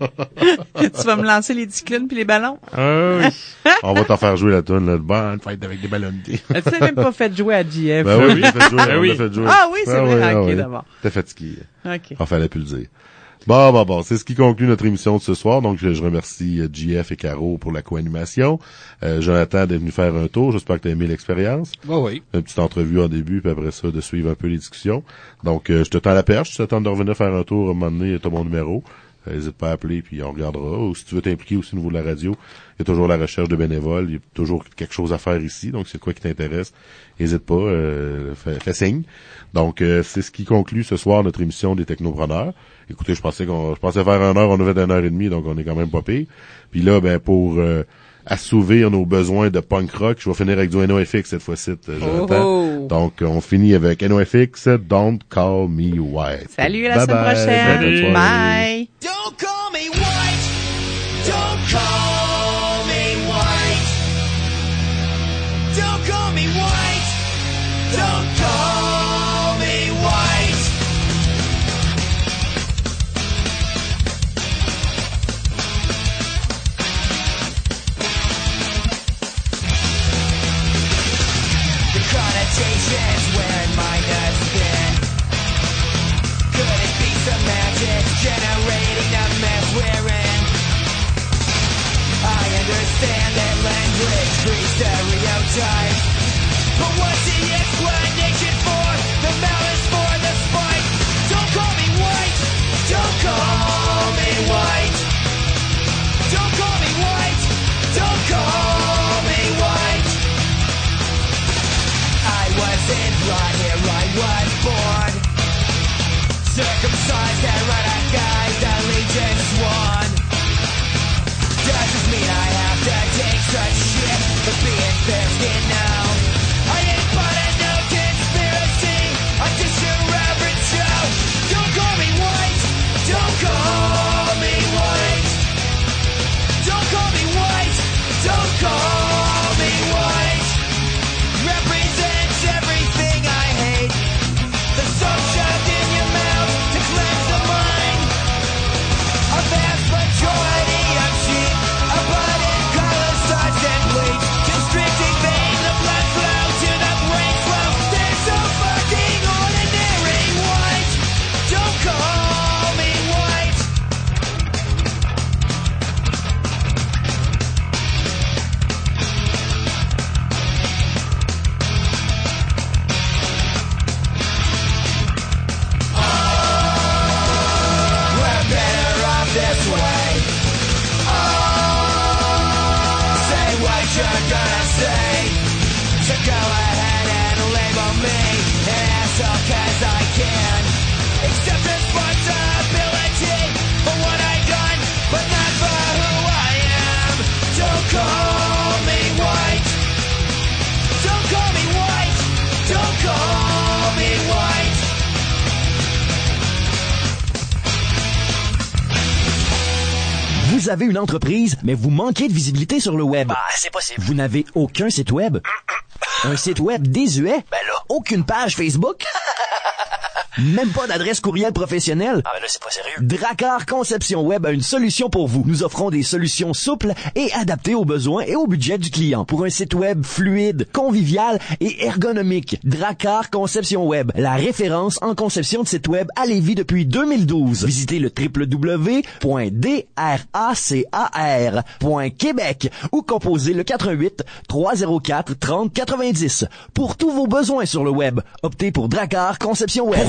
Tu vas me lancer les diclines puis les ballons? Ah oui. On va t'en faire jouer la toune, là, de bonne fête avec des ballons. Tu t'es même pas fait jouer à JF. Ben oui, on l'a fait jouer. Ah oui, c'est vrai. Ok, d'abord. T'es fatigué. Ok. On fallait plus le dire. Bon, c'est ce qui conclut notre émission de ce soir. Donc, je remercie JF et Caro pour la co-animation. Jonathan d'être venu faire un tour. J'espère que tu as aimé l'expérience. Oui. Une petite entrevue en début, puis après ça, de suivre un peu les discussions. Donc, je te tends la perche. Si tu attends de revenir faire un tour, à un moment donné, tu as mon numéro. N'hésite pas à appeler, puis on regardera. Ou si tu veux t'impliquer aussi au niveau de la radio, il y a toujours la recherche de bénévoles. Il y a toujours quelque chose à faire ici. Donc, c'est quoi qui t'intéresse, n'hésite pas, fais signe. Donc, c'est ce qui conclut ce soir notre émission des Technopreneurs. Écoutez, je pensais faire 1 heure, on avait 1h30, donc on est quand même pas pire. Puis là, ben, pour assouvir nos besoins de punk rock, je vais finir avec du NOFX cette fois-ci, Jonathan. Donc, on finit avec NOFX, Don't Call Me White. Salut, à la semaine prochaine. Salut. Bye. Don't call me white. Don't call me white. Don't call me white. Don't call me white. The connotations where mine has been. Could it be some magic generating the mess we're in? I understand that language breeds stereotypes, but what's the explanation for the malice, for the spite? Don't call me white. Don't call me white. Don't call me white. Don't call me white. I wasn't brought here, I was born circumcised and radicalized, allegiance won. Doesn't mean I have to take such shit for being thirsty now. I ain't but a no conspiracy. I just you're gonna say. So go ahead and label me an asshole 'cause I can accept responsibility for what I've done, but not for who I am. Don't call me white. Don't call me white. Don't call me white. Vous avez une entreprise, mais vous manquez de visibilité sur le web. Ah, c'est possible. Vous n'avez aucun site web. Un site web désuet. Ben là. Aucune page Facebook. Même pas d'adresse courriel professionnelle. Ah, ben là, c'est pas sérieux. Drakkar Conception Web a une solution pour vous. Nous offrons des solutions souples et adaptées aux besoins et au budget du client pour un site web fluide, convivial et ergonomique. Drakkar Conception Web, la référence en conception de site web à Lévis depuis 2012. Visitez le www.dracar.québec ou composez le 88 304 30 90. Pour tous vos besoins sur le web, optez pour Drakkar Conception Web.